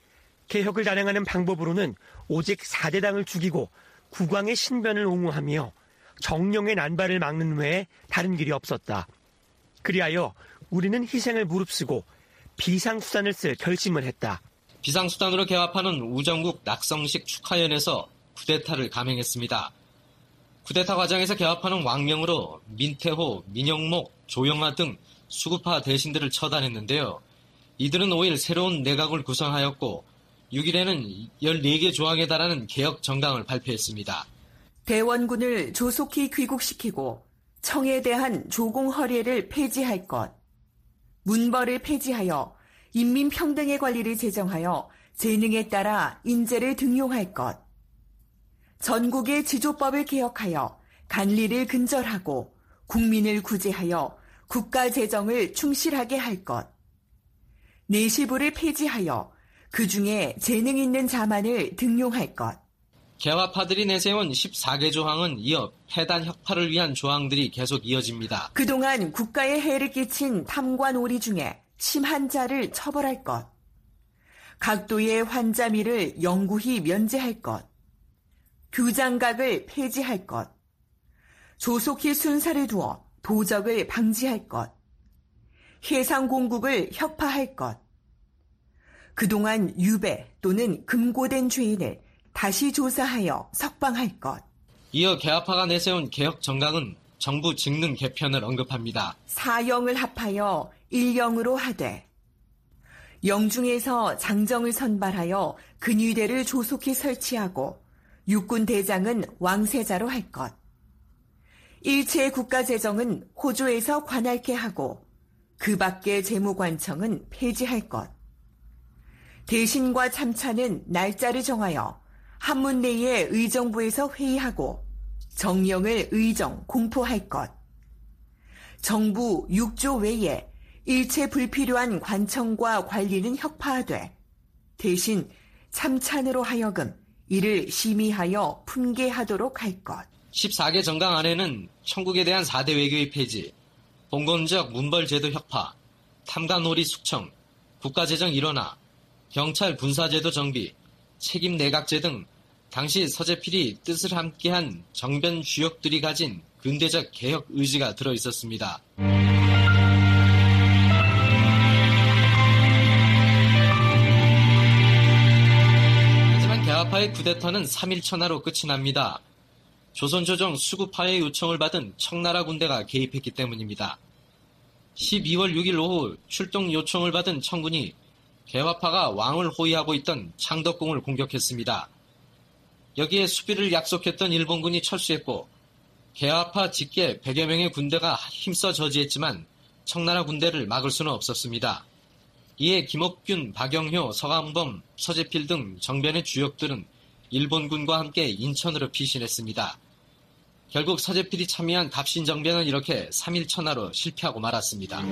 개혁을 단행하는 방법으로는 오직 사 대 당을 죽이고 국왕의 신변을 옹호하며 정령의 난발을 막는 외에 다른 길이 없었다. 그리하여 우리는 희생을 무릅쓰고 비상수단을 쓸 결심을 했다. 비상수단으로 개화파는 우정국 낙성식 축하연에서 쿠데타를 감행했습니다. 쿠데타 과정에서 개화파는 왕명으로 민태호, 민영목, 조영하 등 수구파 대신들을 처단했는데요. 이들은 오 일 새로운 내각을 구성하였고 육 일에는 열네 개 조항에 달하는 개혁 정당을 발표했습니다. 대원군을 조속히 귀국시키고 청에 대한 조공 허례를 폐지할 것. 문벌을 폐지하여 인민평등의 관리를 제정하여 재능에 따라 인재를 등용할 것. 전국의 지조법을 개혁하여 간리를 근절하고 국민을 구제하여 국가 재정을 충실하게 할 것. 내시부를 폐지하여 그 중에 재능 있는 자만을 등용할 것. 개화파들이 내세운 십사 개 조항은 이어 폐단 혁파를 위한 조항들이 계속 이어집니다. 그동안 국가에 해를 끼친 탐관 오리 중에 심한 자를 처벌할 것. 각도의 환자미를 영구히 면제할 것. 규장각을 폐지할 것. 조속히 순사를 두어 도적을 방지할 것. 해상공국을 혁파할 것. 그동안 유배 또는 금고된 죄인을 다시 조사하여 석방할 것. 이어 개화파가 내세운 개혁 정강은 정부 직능 개편을 언급합니다. 사영을 합하여 일영으로 하되 영중에서 장정을 선발하여 근위대를 조속히 설치하고 육군 대장은 왕세자로 할 것. 일체 국가재정은 호조에서 관할케 하고 그 밖의 재무관청은 폐지할 것. 대신과 참차는 날짜를 정하여 한문 내에 의정부에서 회의하고 정령을 의정 공포할 것. 정부 육 조 외에 일체 불필요한 관청과 관리는 혁파하되 대신 참찬으로 하여금 이를 심의하여 품계하도록 할 것. 십사 개 정강 안에는 천국에 대한 사 대 외교의 폐지, 봉건적 문벌제도 혁파, 탐관오리 숙청, 국가재정 일원화, 경찰 군사제도 정비, 책임 내각제 등 당시 서재필이 뜻을 함께한 정변 주역들이 가진 근대적 개혁 의지가 들어있었습니다. 하지만 개화파의 쿠데타는 삼 일 천하로 끝이 납니다. 조선조정 수구파의 요청을 받은 청나라 군대가 개입했기 때문입니다. 십이월 육 일 오후 출동 요청을 받은 청군이 개화파가 왕을 호위하고 있던 창덕궁을 공격했습니다. 여기에 수비를 약속했던 일본군이 철수했고 개화파 직계 백여 명의 군대가 힘써 저지했지만 청나라 군대를 막을 수는 없었습니다. 이에 김옥균, 박영효, 서강범, 서재필 등 정변의 주역들은 일본군과 함께 인천으로 피신했습니다. 결국 서재필이 참여한 갑신정변은 이렇게 삼 일 천하로 실패하고 말았습니다.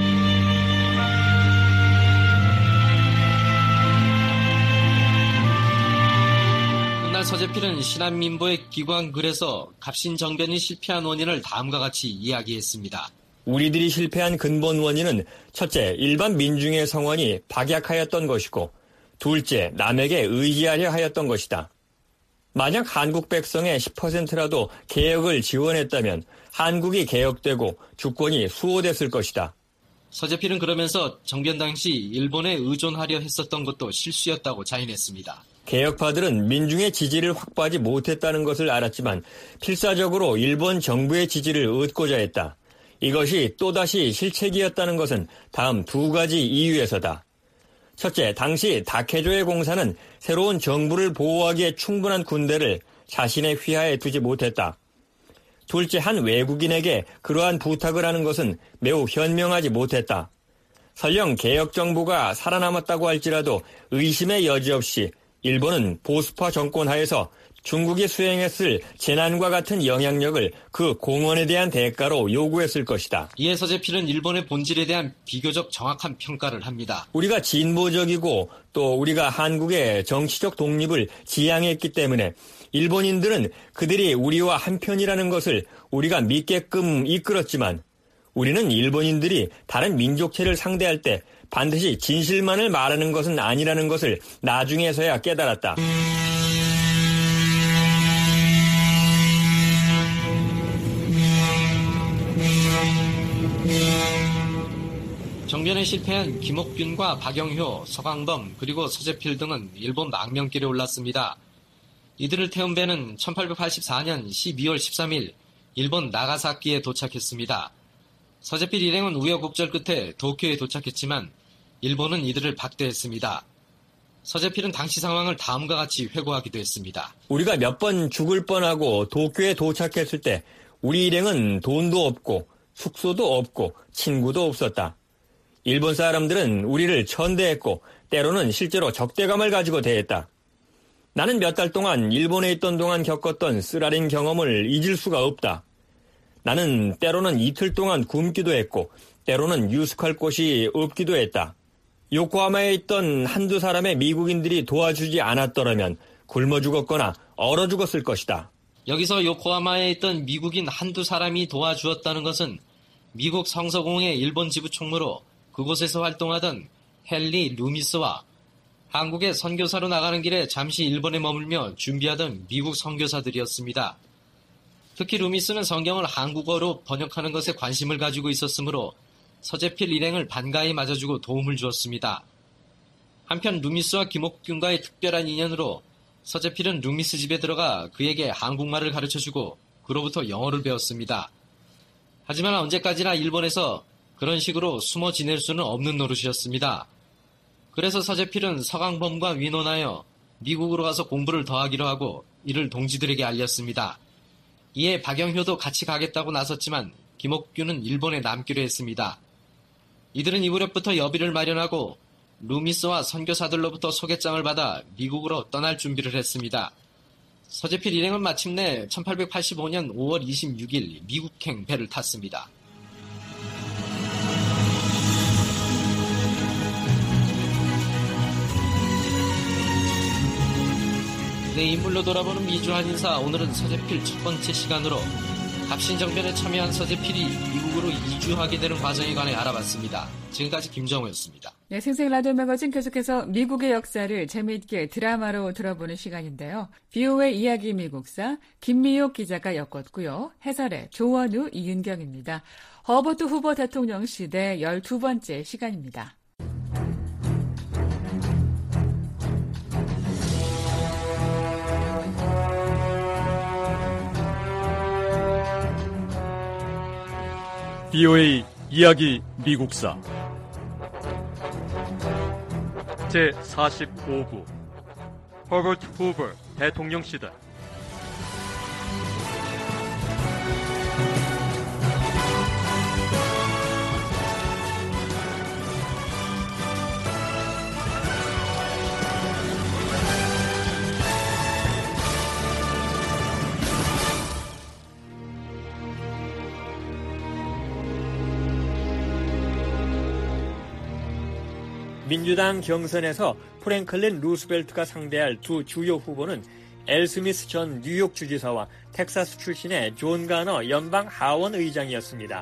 훗날 서재필은 신한민보의 기광글에서 갑신정변이 실패한 원인을 다음과 같이 이야기했습니다. 우리들이 실패한 근본 원인은 첫째, 일반 민중의 성원이 박약하였던 것이고 둘째, 남에게 의지하려 하였던 것이다. 만약 한국 백성의 십 퍼센트라도 개혁을 지원했다면 한국이 개혁되고 주권이 수호됐을 것이다. 서재필은 그러면서 정변 당시 일본에 의존하려 했었던 것도 실수였다고 자인했습니다. 개혁파들은 민중의 지지를 확보하지 못했다는 것을 알았지만 필사적으로 일본 정부의 지지를 얻고자 했다. 이것이 또다시 실책이었다는 것은 다음 두 가지 이유에서다. 첫째, 당시 다케조의 공사는 새로운 정부를 보호하기에 충분한 군대를 자신의 휘하에 두지 못했다. 둘째, 한 외국인에게 그러한 부탁을 하는 것은 매우 현명하지 못했다. 설령 개혁정부가 살아남았다고 할지라도 의심의 여지 없이 일본은 보수파 정권 하에서 중국이 수행했을 재난과 같은 영향력을 그 공헌에 대한 대가로 요구했을 것이다. 이에 서재필은 일본의 본질에 대한 비교적 정확한 평가를 합니다. 우리가 진보적이고 또 우리가 한국의 정치적 독립을 지향했기 때문에 일본인들은 그들이 우리와 한편이라는 것을 우리가 믿게끔 이끌었지만 우리는 일본인들이 다른 민족체를 상대할 때 반드시 진실만을 말하는 것은 아니라는 것을 나중에서야 깨달았다. 정변에 실패한 김옥균과 박영효, 서강범 그리고 서재필 등은 일본 망명길에 올랐습니다. 이들을 태운 배는 천팔백팔십사년 십이월 십삼일 일본 나가사키에 도착했습니다. 서재필 일행은 우여곡절 끝에 도쿄에 도착했지만 일본은 이들을 박대했습니다. 서재필은 당시 상황을 다음과 같이 회고하기도 했습니다. 우리가 몇 번 죽을 뻔하고 도쿄에 도착했을 때 우리 일행은 돈도 없고 숙소도 없고 친구도 없었다. 일본 사람들은 우리를 천대했고 때로는 실제로 적대감을 가지고 대했다. 나는 몇 달 동안 일본에 있던 동안 겪었던 쓰라린 경험을 잊을 수가 없다. 나는 때로는 이틀 동안 굶기도 했고 때로는 유숙할 곳이 없기도 했다. 요코하마에 있던 한두 사람의 미국인들이 도와주지 않았더라면 굶어 죽었거나 얼어 죽었을 것이다. 여기서 요코하마에 있던 미국인 한두 사람이 도와주었다는 것은 미국 성서공회 일본 지부 총무로 그곳에서 활동하던 헨리 루미스와 한국에 선교사로 나가는 길에 잠시 일본에 머물며 준비하던 미국 선교사들이었습니다. 특히 루미스는 성경을 한국어로 번역하는 것에 관심을 가지고 있었으므로 서재필 일행을 반가이 맞아주고 도움을 주었습니다. 한편 루미스와 김옥균과의 특별한 인연으로 서재필은 루미스 집에 들어가 그에게 한국말을 가르쳐주고 그로부터 영어를 배웠습니다. 하지만 언제까지나 일본에서 그런 식으로 숨어 지낼 수는 없는 노릇이었습니다. 그래서 서재필은 서강범과 위논하여 미국으로 가서 공부를 더 하기로 하고 이를 동지들에게 알렸습니다. 이에 박영효도 같이 가겠다고 나섰지만 김옥균은 일본에 남기로 했습니다. 이들은 이 무렵부터 여비를 마련하고 루미스와 선교사들로부터 소개장을 받아 미국으로 떠날 준비를 했습니다. 서재필 일행은 마침내 천팔백팔십오년 오월 이십육일 미국행 배를 탔습니다. 네, 인물로 돌아보는 미주한 인사, 오늘은 서재필 첫 번째 시간으로 갑신정변에 참여한 서재필이 미국으로 이주하게 되는 과정에 관해 알아봤습니다. 지금까지 김정우였습니다. 네, 생생 라디오 매거진 계속해서 미국의 역사를 재미있게 드라마로 들어보는 시간인데요. 비오에이 이야기 미국사 김미옥 기자가 엮었고요. 해설의 조원우, 이윤경입니다. 허버트 후보 대통령 시대 열두 번째 시간입니다. 비오에이 이야기 미국사 제사십오부 허버트 후버 대통령 시대 민주당 경선에서 프랭클린 루스벨트가 상대할 두 주요 후보는 엘 스미스 전 뉴욕 주지사와 텍사스 출신의 존 가너 연방 하원 의장이었습니다.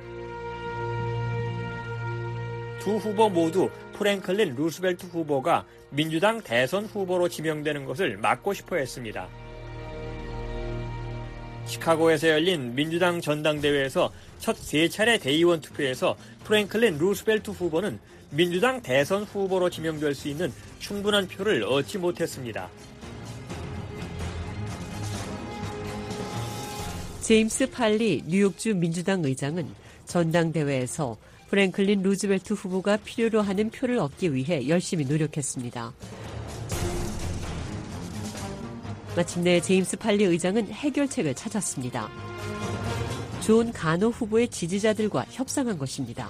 두 후보 모두 프랭클린 루스벨트 후보가 민주당 대선 후보로 지명되는 것을 막고 싶어 했습니다. 시카고에서 열린 민주당 전당대회에서 첫 세 차례 대의원 투표에서 프랭클린 루스벨트 후보는 민주당 대선 후보로 지명될 수 있는 충분한 표를 얻지 못했습니다. 제임스 팔리 뉴욕주 민주당 의장은 전당대회에서 프랭클린 루즈벨트 후보가 필요로 하는 표를 얻기 위해 열심히 노력했습니다. 마침내 제임스 팔리 의장은 해결책을 찾았습니다. 존 가노 후보의 지지자들과 협상한 것입니다.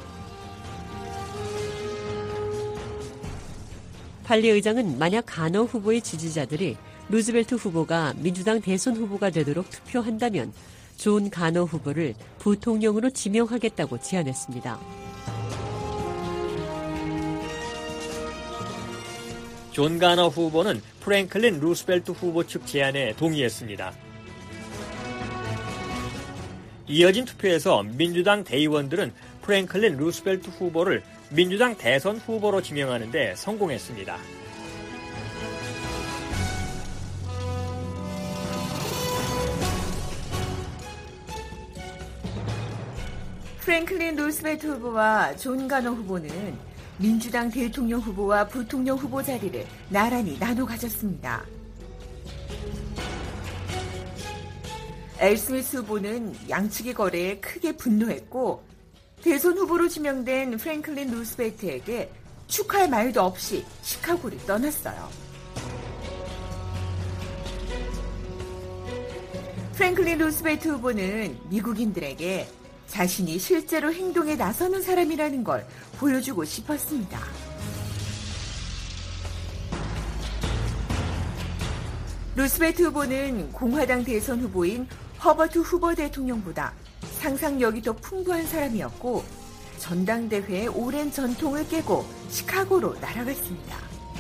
팔리 의장은 만약 가노 후보의 지지자들이 루즈벨트 후보가 민주당 대선 후보가 되도록 투표한다면 존 가노 후보를 부통령으로 지명하겠다고 제안했습니다. 존 가너 후보는 프랭클린 루스벨트 후보 측 제안에 동의했습니다. 이어진 투표에서 민주당 대의원들은 프랭클린 루스벨트 후보를 민주당 대선 후보로 지명하는 데 성공했습니다. 프랭클린 루스벨트 후보와 존 가너 후보는 민주당 대통령 후보와 부통령 후보 자리를 나란히 나눠 가졌습니다. 엘 스미스 후보는 양측의 거래에 크게 분노했고 대선 후보로 지명된 프랭클린 루스벨트에게 축하할 말도 없이 시카고를 떠났어요. 프랭클린 루스벨트 후보는 미국인들에게 자신이 실제로 행동에 나서는 사람이라는 걸 보여주고 싶었습니다. 루스벨트 후보는 공화당 대선 후보인 허버트 후보 대통령보다 상상력이 더 풍부한 사람이었고 전당대회의 오랜 전통을 깨고 시카고로 날아갔습니다.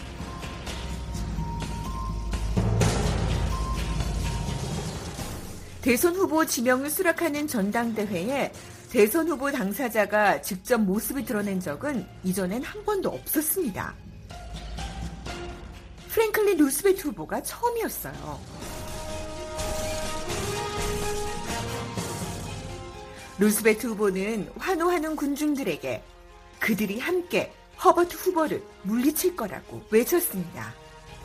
대선 후보 지명을 수락하는 전당대회에 대선 후보 당사자가 직접 모습을 드러낸 적은 이전엔 한 번도 없었습니다. 프랭클린 루스벨트 후보가 처음이었어요. 루스벨트 후보는 환호하는 군중들에게 그들이 함께 허버트 후보를 물리칠 거라고 외쳤습니다.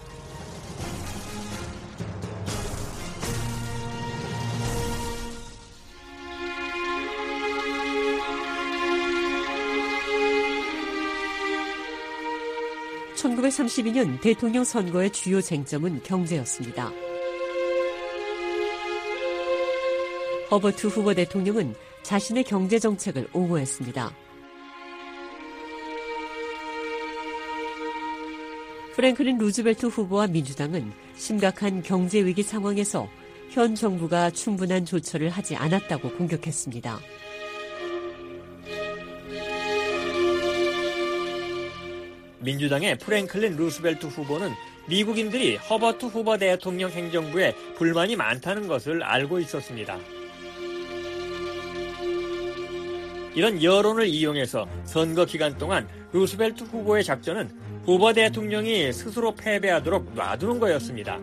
천구백삼십이 년 대통령 선거의 주요 쟁점은 경제였습니다. 허버트 후보 대통령은 자신의 경제 정책을 옹호했습니다. 프랭클린 루즈벨트 후보와 민주당은 심각한 경제 위기 상황에서 현 정부가 충분한 조처를 하지 않았다고 공격했습니다. 민주당의 프랭클린 루스벨트 후보는 미국인들이 허버트 후보 대통령 행정부에 불만이 많다는 것을 알고 있었습니다. 이런 여론을 이용해서 선거 기간 동안 루스벨트 후보의 작전은 후보 대통령이 스스로 패배하도록 놔두는 거였습니다.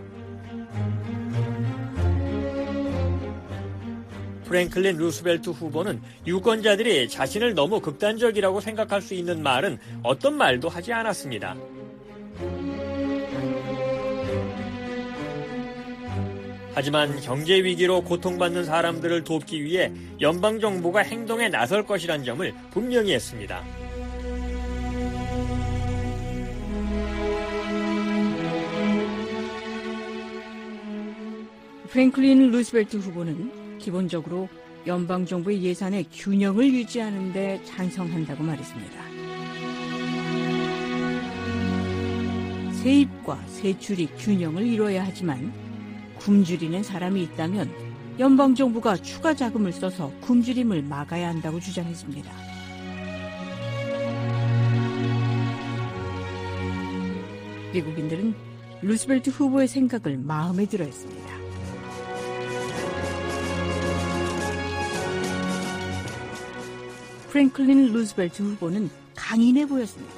프랭클린 루스벨트 후보는 유권자들이 자신을 너무 극단적이라고 생각할 수 있는 말은 어떤 말도 하지 않았습니다. 하지만 경제 위기로 고통받는 사람들을 돕기 위해 연방정부가 행동에 나설 것이란 점을 분명히 했습니다. 프랭클린 루스벨트 후보는 기본적으로 연방정부의 예산의 균형을 유지하는 데 찬성한다고 말했습니다. 세입과 세출이 균형을 이뤄야 하지만 굶주리는 사람이 있다면 연방정부가 추가 자금을 써서 굶주림을 막아야 한다고 주장했습니다. 미국인들은 루스벨트 후보의 생각을 마음에 들어 했습니다. 프랭클린 루스벨트 후보는 강인해 보였습니다.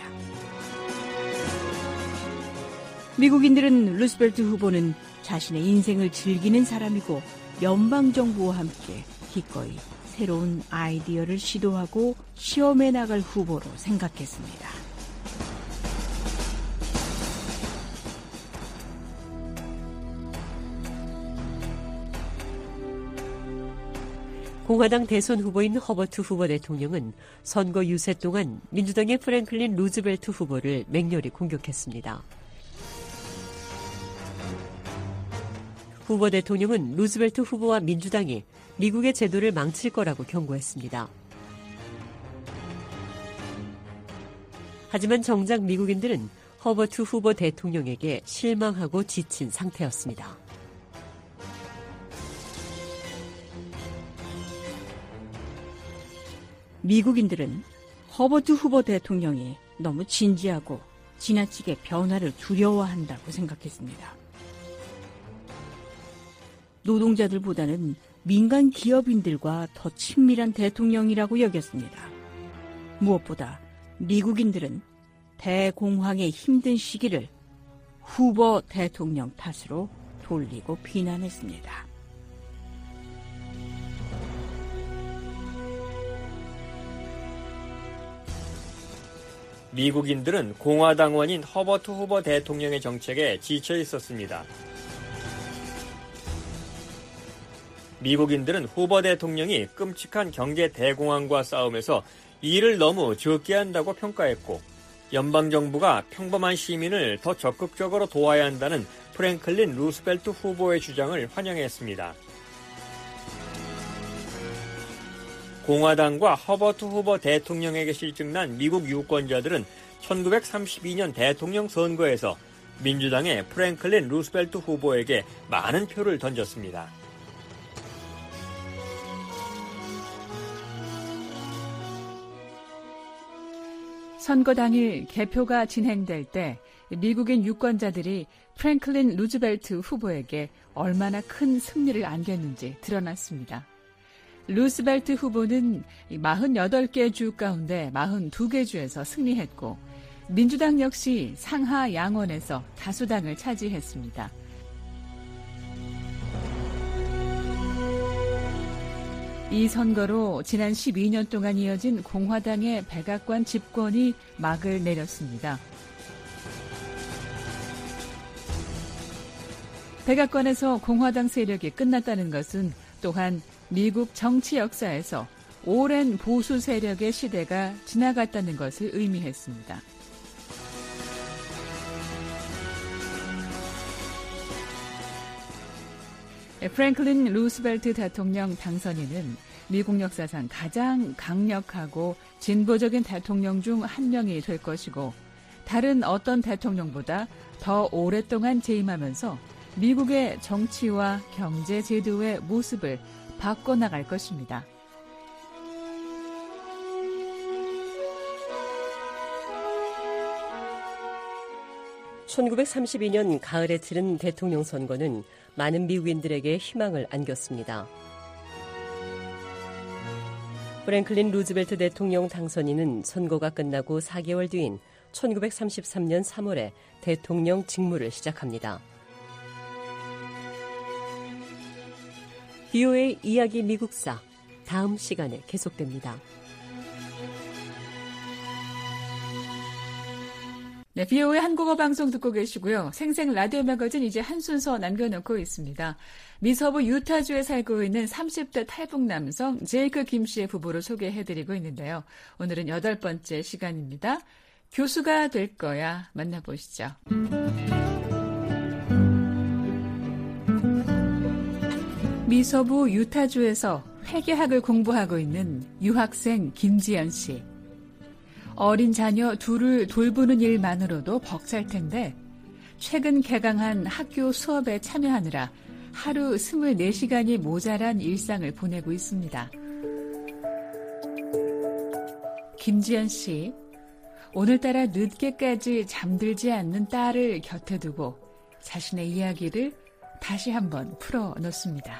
미국인들은 루스벨트 후보는 자신의 인생을 즐기는 사람이고 연방정부와 함께 기꺼이 새로운 아이디어를 시도하고 시험해 나갈 후보로 생각했습니다. 공화당 대선 후보인 허버트 후보 대통령은 선거 유세 동안 민주당의 프랭클린 루즈벨트 후보를 맹렬히 공격했습니다. 후보 대통령은 루즈벨트 후보와 민주당이 미국의 제도를 망칠 거라고 경고했습니다. 하지만 정작 미국인들은 허버트 후보 대통령에게 실망하고 지친 상태였습니다. 미국인들은 허버트 후보 대통령이 너무 진지하고 지나치게 변화를 두려워한다고 생각했습니다. 노동자들보다는 민간 기업인들과 더 친밀한 대통령이라고 여겼습니다. 무엇보다 미국인들은 대공황의 힘든 시기를 후보 대통령 탓으로 돌리고 비난했습니다. 미국인들은 공화당원인 허버트 후보 대통령의 정책에 지쳐 있었습니다. 미국인들은 후보 대통령이 끔찍한 경제 대공황과 싸움에서 일을 너무 적게 한다고 평가했고, 연방정부가 평범한 시민을 더 적극적으로 도와야 한다는 프랭클린 루스벨트 후보의 주장을 환영했습니다. 공화당과 허버트 후보 대통령에게 실증난 미국 유권자들은 천구백삼십이 년 대통령 선거에서 민주당의 프랭클린 루스벨트 후보에게 많은 표를 던졌습니다. 선거 당일 개표가 진행될 때 미국인 유권자들이 프랭클린 루즈벨트 후보에게 얼마나 큰 승리를 안겼는지 드러났습니다. 루스벨트 후보는 사십팔 개 주 가운데 사십이 개 주에서 승리했고, 민주당 역시 상하 양원에서 다수당을 차지했습니다. 이 선거로 지난 십이 년 동안 이어진 공화당의 백악관 집권이 막을 내렸습니다. 백악관에서 공화당 세력이 끝났다는 것은 또한 미국 정치 역사에서 오랜 보수 세력의 시대가 지나갔다는 것을 의미했습니다. 프랭클린 루스벨트 대통령 당선인은 미국 역사상 가장 강력하고 진보적인 대통령 중 한 명이 될 것이고, 다른 어떤 대통령보다 더 오랫동안 재임하면서 미국의 정치와 경제 제도의 모습을 바꿔나갈 것입니다. 천구백삼십이 년 가을에 치른 대통령 선거는 많은 미국인들에게 희망을 안겼습니다. 프랭클린 루즈벨트 대통령 당선인은 선거가 끝나고 사 개월 뒤인 천구백삼십삼 년 삼월에 대통령 직무를 시작합니다. 비오에이 이야기 미국사, 다음 시간에 계속됩니다. 네, 비오에이 한국어 방송 듣고 계시고요. 생생 라디오 매거진 이제 한 순서 남겨놓고 있습니다. 미서부 유타주에 살고 있는 삼십 대 탈북 남성 제이크 김 씨의 부부를 소개해드리고 있는데요. 오늘은 여덟 번째 시간입니다. 교수가 될 거야. 만나보시죠. 미서부 유타주에서 회계학을 공부하고 있는 유학생 김지연 씨. 어린 자녀 둘을 돌보는 일만으로도 벅찰 텐데 최근 개강한 학교 수업에 참여하느라 하루 이십사 시간이 모자란 일상을 보내고 있습니다. 김지연 씨, 오늘따라 늦게까지 잠들지 않는 딸을 곁에 두고 자신의 이야기를 다시 한번 풀어놓습니다.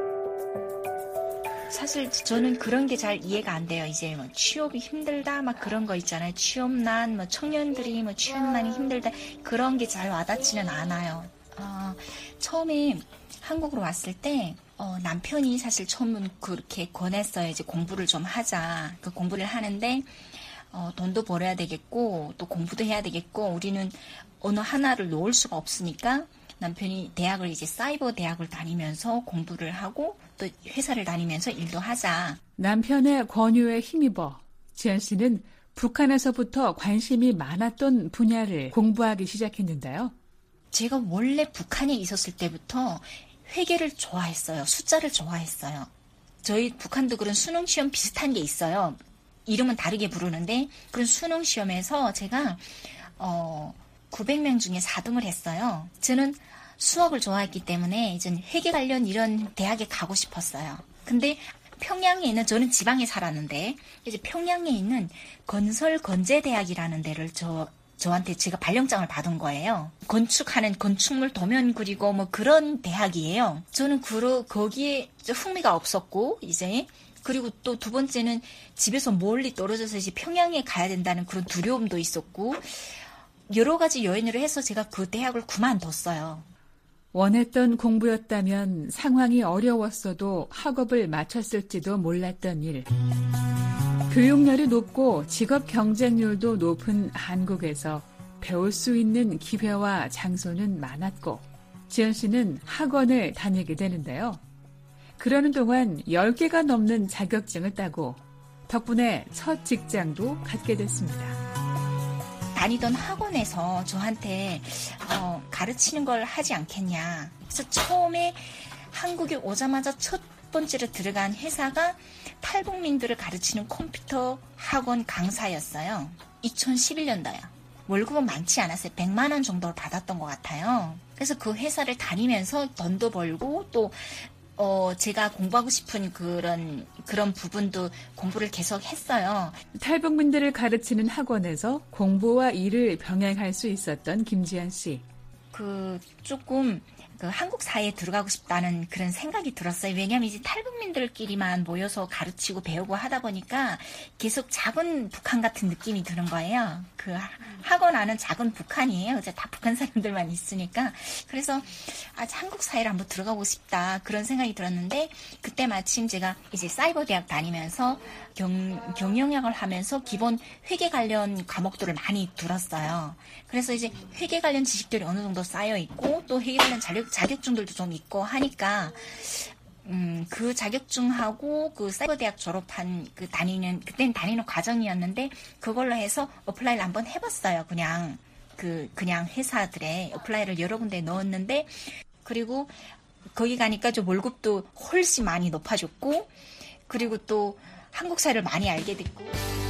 사실 저는 그런 게 잘 이해가 안 돼요. 이제 뭐 취업이 힘들다 막 그런 거 있잖아요. 취업난, 뭐 청년들이 뭐 취업난이 힘들다 그런 게 잘 와닿지는 않아요. 어, 처음에 한국으로 왔을 때 어, 남편이 사실 처음은 그렇게 권했어요. 이제 공부를 좀 하자. 그 공부를 하는데 어, 돈도 벌어야 되겠고 또 공부도 해야 되겠고 우리는 어느 하나를 놓을 수가 없으니까 남편이 대학을 이제 사이버 대학을 다니면서 공부를 하고 또 회사를 다니면서 일도 하자. 남편의 권유에 힘입어 지연 씨는 북한에서부터 관심이 많았던 분야를 공부하기 시작했는데요. 제가 원래 북한에 있었을 때부터 회계를 좋아했어요. 숫자를 좋아했어요. 저희 북한도 그런 수능 시험 비슷한 게 있어요. 이름은 다르게 부르는데 그런 수능 시험에서 제가 어, 구백 명 중에 사 등을 했어요. 저는 수학을 좋아했기 때문에 이제 회계 관련 이런 대학에 가고 싶었어요. 근데 평양에 있는, 저는 지방에 살았는데 이제 평양에 있는 건설건재대학이라는 데를 저 저한테 제가 발령장을 받은 거예요. 건축하는 건축물 도면 그리고 뭐 그런 대학이에요. 저는 그 거기에 흥미가 없었고 이제 그리고 또 두 번째는 집에서 멀리 떨어져서 이제 평양에 가야 된다는 그런 두려움도 있었고 여러 가지 요인으로 해서 제가 그 대학을 그만뒀어요. 원했던 공부였다면 상황이 어려웠어도 학업을 마쳤을지도 몰랐던 일. 교육열이 높고 직업 경쟁률도 높은 한국에서 배울 수 있는 기회와 장소는 많았고 지연 씨는 학원을 다니게 되는데요. 그러는 동안 열 개가 넘는 자격증을 따고 덕분에 첫 직장도 갖게 됐습니다. 다니던 학원에서 저한테 어, 가르치는 걸 하지 않겠냐. 그래서 처음에 한국에 오자마자 첫 번째로 들어간 회사가 탈북민들을 가르치는 컴퓨터 학원 강사였어요. 이천십일 년도요. 월급은 많지 않았어요. 백만 원 정도를 받았던 것 같아요. 그래서 그 회사를 다니면서 돈도 벌고 또 어, 제가 공부하고 싶은 그런, 그런 부분도 공부를 계속 했어요. 탈북민들을 가르치는 학원에서 공부와 일을 병행할 수 있었던 김지연 씨. 그, 조금, 그 한국 사회에 들어가고 싶다는 그런 생각이 들었어요. 왜냐하면 이제 탈북민들끼리만 모여서 가르치고 배우고 하다 보니까 계속 작은 북한 같은 느낌이 드는 거예요. 그 학원 안은 작은 북한이에요. 이제 다 북한 사람들만 있으니까. 그래서 아, 한국 사회를 한번 들어가고 싶다 그런 생각이 들었는데 그때 마침 제가 이제 사이버 대학 다니면서 경, 경영학을 하면서 기본 회계 관련 과목들을 많이 들었어요. 그래서 이제 회계 관련 지식들이 어느 정도 쌓여 있고 또 회계 관련 자격, 자격증들도 좀 있고 하니까 음, 그 자격증하고 그 사이버 대학 졸업한 그 다니는 그때는 다니는 과정이었는데 그걸로 해서 어플라이를 한번 해봤어요. 그냥 그 그냥 회사들에 어플라이를 여러 군데 넣었는데 그리고 거기 가니까 좀 월급도 훨씬 많이 높아졌고 그리고 또 한국 사회를 많이 알게 됐고.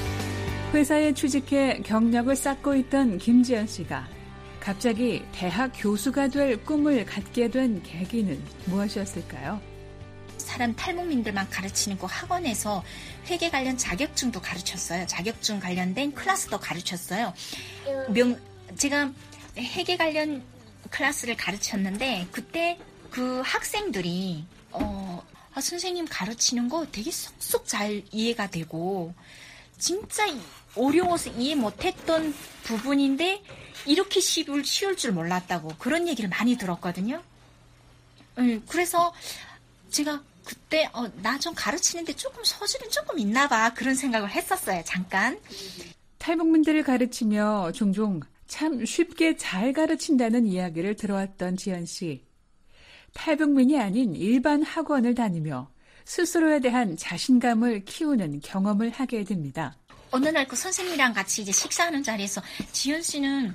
회사에 취직해 경력을 쌓고 있던 김지연 씨가 갑자기 대학 교수가 될 꿈을 갖게 된 계기는 무엇이었을까요? 사람 탈북민들만 가르치는 그 학원에서 회계 관련 자격증도 가르쳤어요. 자격증 관련된 클래스도 가르쳤어요. 명, 제가 회계 관련 클래스를 가르쳤는데 그때 그 학생들이 어, 아, 선생님 가르치는 거 되게 쏙쏙 잘 이해가 되고 진짜 어려워서 이해 못했던 부분인데 이렇게 쉬울, 쉬울 줄 몰랐다고 그런 얘기를 많이 들었거든요. 음, 그래서 제가 그때 어, 나 좀 가르치는데 조금 소질은 조금 있나 봐 그런 생각을 했었어요. 잠깐. 탈북민들을 가르치며 종종 참 쉽게 잘 가르친다는 이야기를 들어왔던 지연 씨. 탈북민이 아닌 일반 학원을 다니며 스스로에 대한 자신감을 키우는 경험을 하게 됩니다. 어느 날 그 선생님이랑 같이 이제 식사하는 자리에서 지연 씨는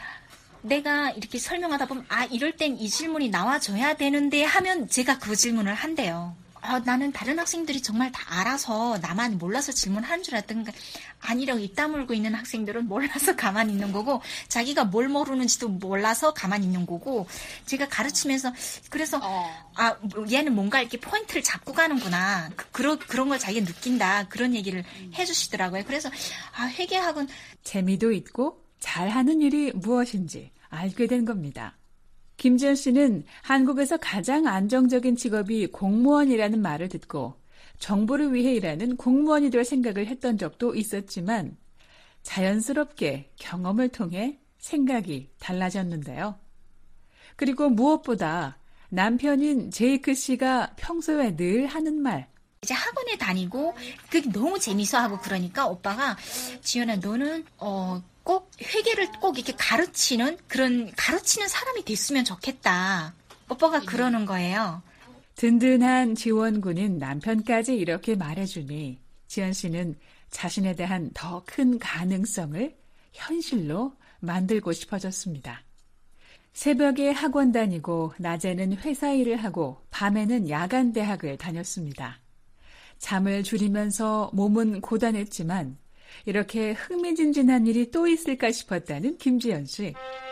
내가 이렇게 설명하다 보면 아 이럴 땐 이 질문이 나와줘야 되는데 하면 제가 그 질문을 한대요. 아, 나는 다른 학생들이 정말 다 알아서 나만 몰라서 질문하는 줄 알았던 게 아니라고 입 다물고 있는 학생들은 몰라서 가만히 있는 거고 자기가 뭘 모르는지도 몰라서 가만히 있는 거고 제가 가르치면서 그래서 어. 아 얘는 뭔가 이렇게 포인트를 잡고 가는구나 그, 그런 그런 걸 자기가 느낀다 그런 얘기를 음. 해주시더라고요. 그래서 아 회계학은 재미도 있고 잘하는 일이 무엇인지 알게 된 겁니다. 김지연 씨는 한국에서 가장 안정적인 직업이 공무원이라는 말을 듣고 정부를 위해 일하는 공무원이 될 생각을 했던 적도 있었지만 자연스럽게 경험을 통해 생각이 달라졌는데요. 그리고 무엇보다 남편인 제이크 씨가 평소에 늘 하는 말. 이제 학원에 다니고 그게 너무 재밌어 하고 그러니까 오빠가 지연아 너는 어 꼭 회계를 꼭 이렇게 가르치는 그런 가르치는 사람이 됐으면 좋겠다. 오빠가 그러는 거예요. 든든한 지원군인 남편까지 이렇게 말해주니 지연 씨는 자신에 대한 더 큰 가능성을 현실로 만들고 싶어졌습니다. 새벽에 학원 다니고 낮에는 회사 일을 하고 밤에는 야간 대학을 다녔습니다. 잠을 줄이면서 몸은 고단했지만 이렇게 흥미진진한 일이 또 있을까 싶었다는 김지연 씨.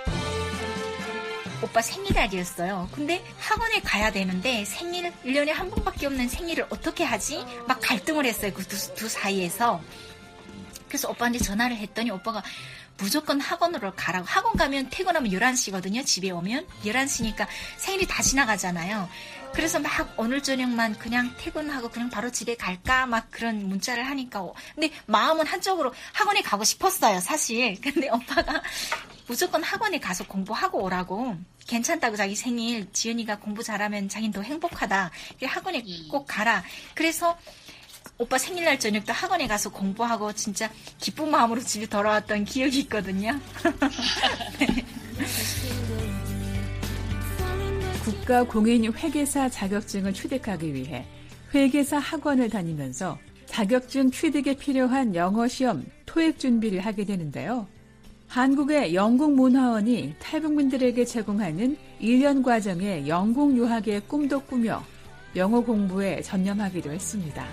오빠 생일날이었어요. 근데 학원에 가야 되는데 생일 일 년에 한 번밖에 없는 생일을 어떻게 하지? 막 갈등을 했어요. 그 두 두 사이에서. 그래서 오빠한테 전화를 했더니 오빠가 무조건 학원으로 가라고. 학원 가면 퇴근하면 열한 시거든요. 집에 오면. 열한 시니까 생일이 다 지나가잖아요. 그래서 막 오늘 저녁만 그냥 퇴근하고 그냥 바로 집에 갈까? 막 그런 문자를 하니까. 근데 마음은 한쪽으로 학원에 가고 싶었어요. 사실. 근데 오빠가 무조건 학원에 가서 공부하고 오라고. 괜찮다고 자기 생일. 지연이가 공부 잘하면 자기는 더 행복하다. 학원에 꼭 가라. 그래서 오빠 생일날 저녁도 학원에 가서 공부하고 진짜 기쁜 마음으로 집에 돌아왔던 기억이 있거든요. 네. 국가공인회계사 자격증을 취득하기 위해 회계사 학원을 다니면서 자격증 취득에 필요한 영어시험, 토익 준비를 하게 되는데요. 한국의 영국문화원이 탈북민들에게 제공하는 일 년 과정의 영국 유학의 꿈도 꾸며 영어 공부에 전념하기도 했습니다.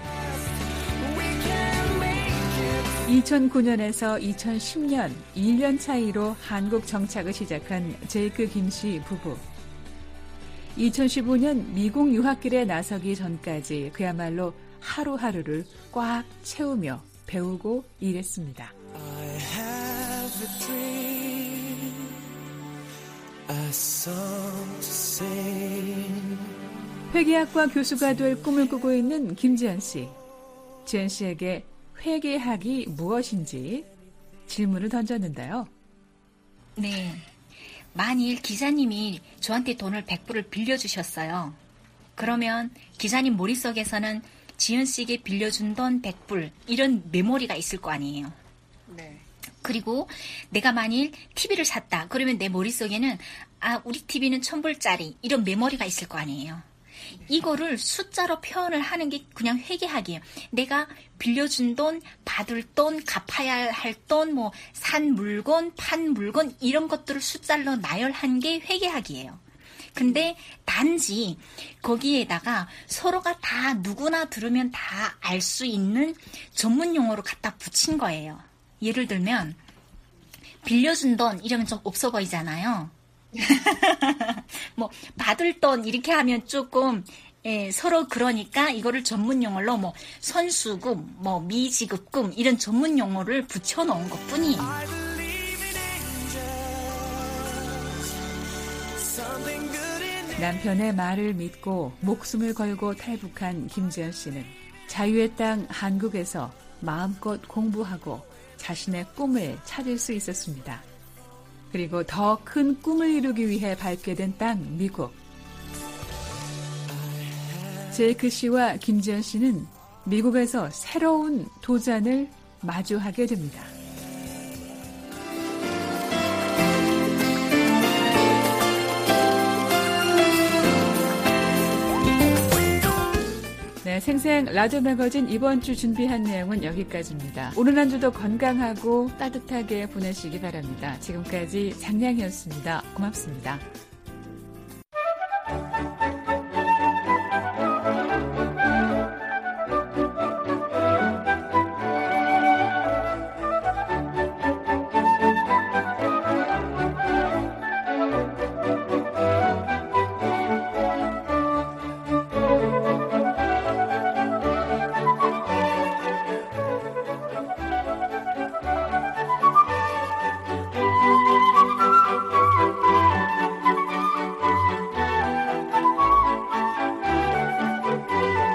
이천구 년에서 이천십 년 일 년 차이로 한국 정착을 시작한 제이크 김씨 부부. 이천십오 년 미국 유학길에 나서기 전까지 그야말로 하루하루를 꽉 채우며 배우고 일했습니다. I have a dream, a song to sing. 회계학과 교수가 될 꿈을 꾸고 있는 김지연 씨. 지연 씨에게 회계학이 무엇인지 질문을 던졌는데요. 네. 만일 기사님이 저한테 돈을 백 불을 빌려주셨어요. 그러면 기사님 머릿속에서는 지연 씨에게 빌려준 돈 백 불 이런 메모리가 있을 거 아니에요. 네. 그리고 내가 만일 티비를 샀다. 그러면 내 머릿속에는 아 우리 티비는 천 불짜리 이런 메모리가 있을 거 아니에요. 이거를 숫자로 표현을 하는 게 그냥 회계학이에요. 내가 빌려준 돈, 받을 돈, 갚아야 할 돈, 뭐 산 물건, 판 물건 이런 것들을 숫자로 나열한 게 회계학이에요. 근데 단지 거기에다가 서로가 다 누구나 들으면 다 알 수 있는 전문 용어로 갖다 붙인 거예요. 예를 들면 빌려준 돈 이러면 좀 없어 보이잖아요. 뭐 받을 돈 이렇게 하면 조금 예, 서로 그러니까 이거를 전문 용어로 뭐 선수금, 뭐 미지급금 이런 전문 용어를 붙여놓은 것뿐이에요. 남편의 말을 믿고 목숨을 걸고 탈북한 김지연 씨는 자유의 땅 한국에서 마음껏 공부하고 자신의 꿈을 찾을 수 있었습니다. 그리고 더 큰 꿈을 이루기 위해 밟게 된 땅 미국. 제이크 씨와 김지연 씨는 미국에서 새로운 도전을 마주하게 됩니다. 네, 생생 라디오 매거진 이번 주 준비한 내용은 여기까지입니다. 오늘 한 주도 건강하고 따뜻하게 보내시기 바랍니다. 지금까지 장량이었습니다. 고맙습니다.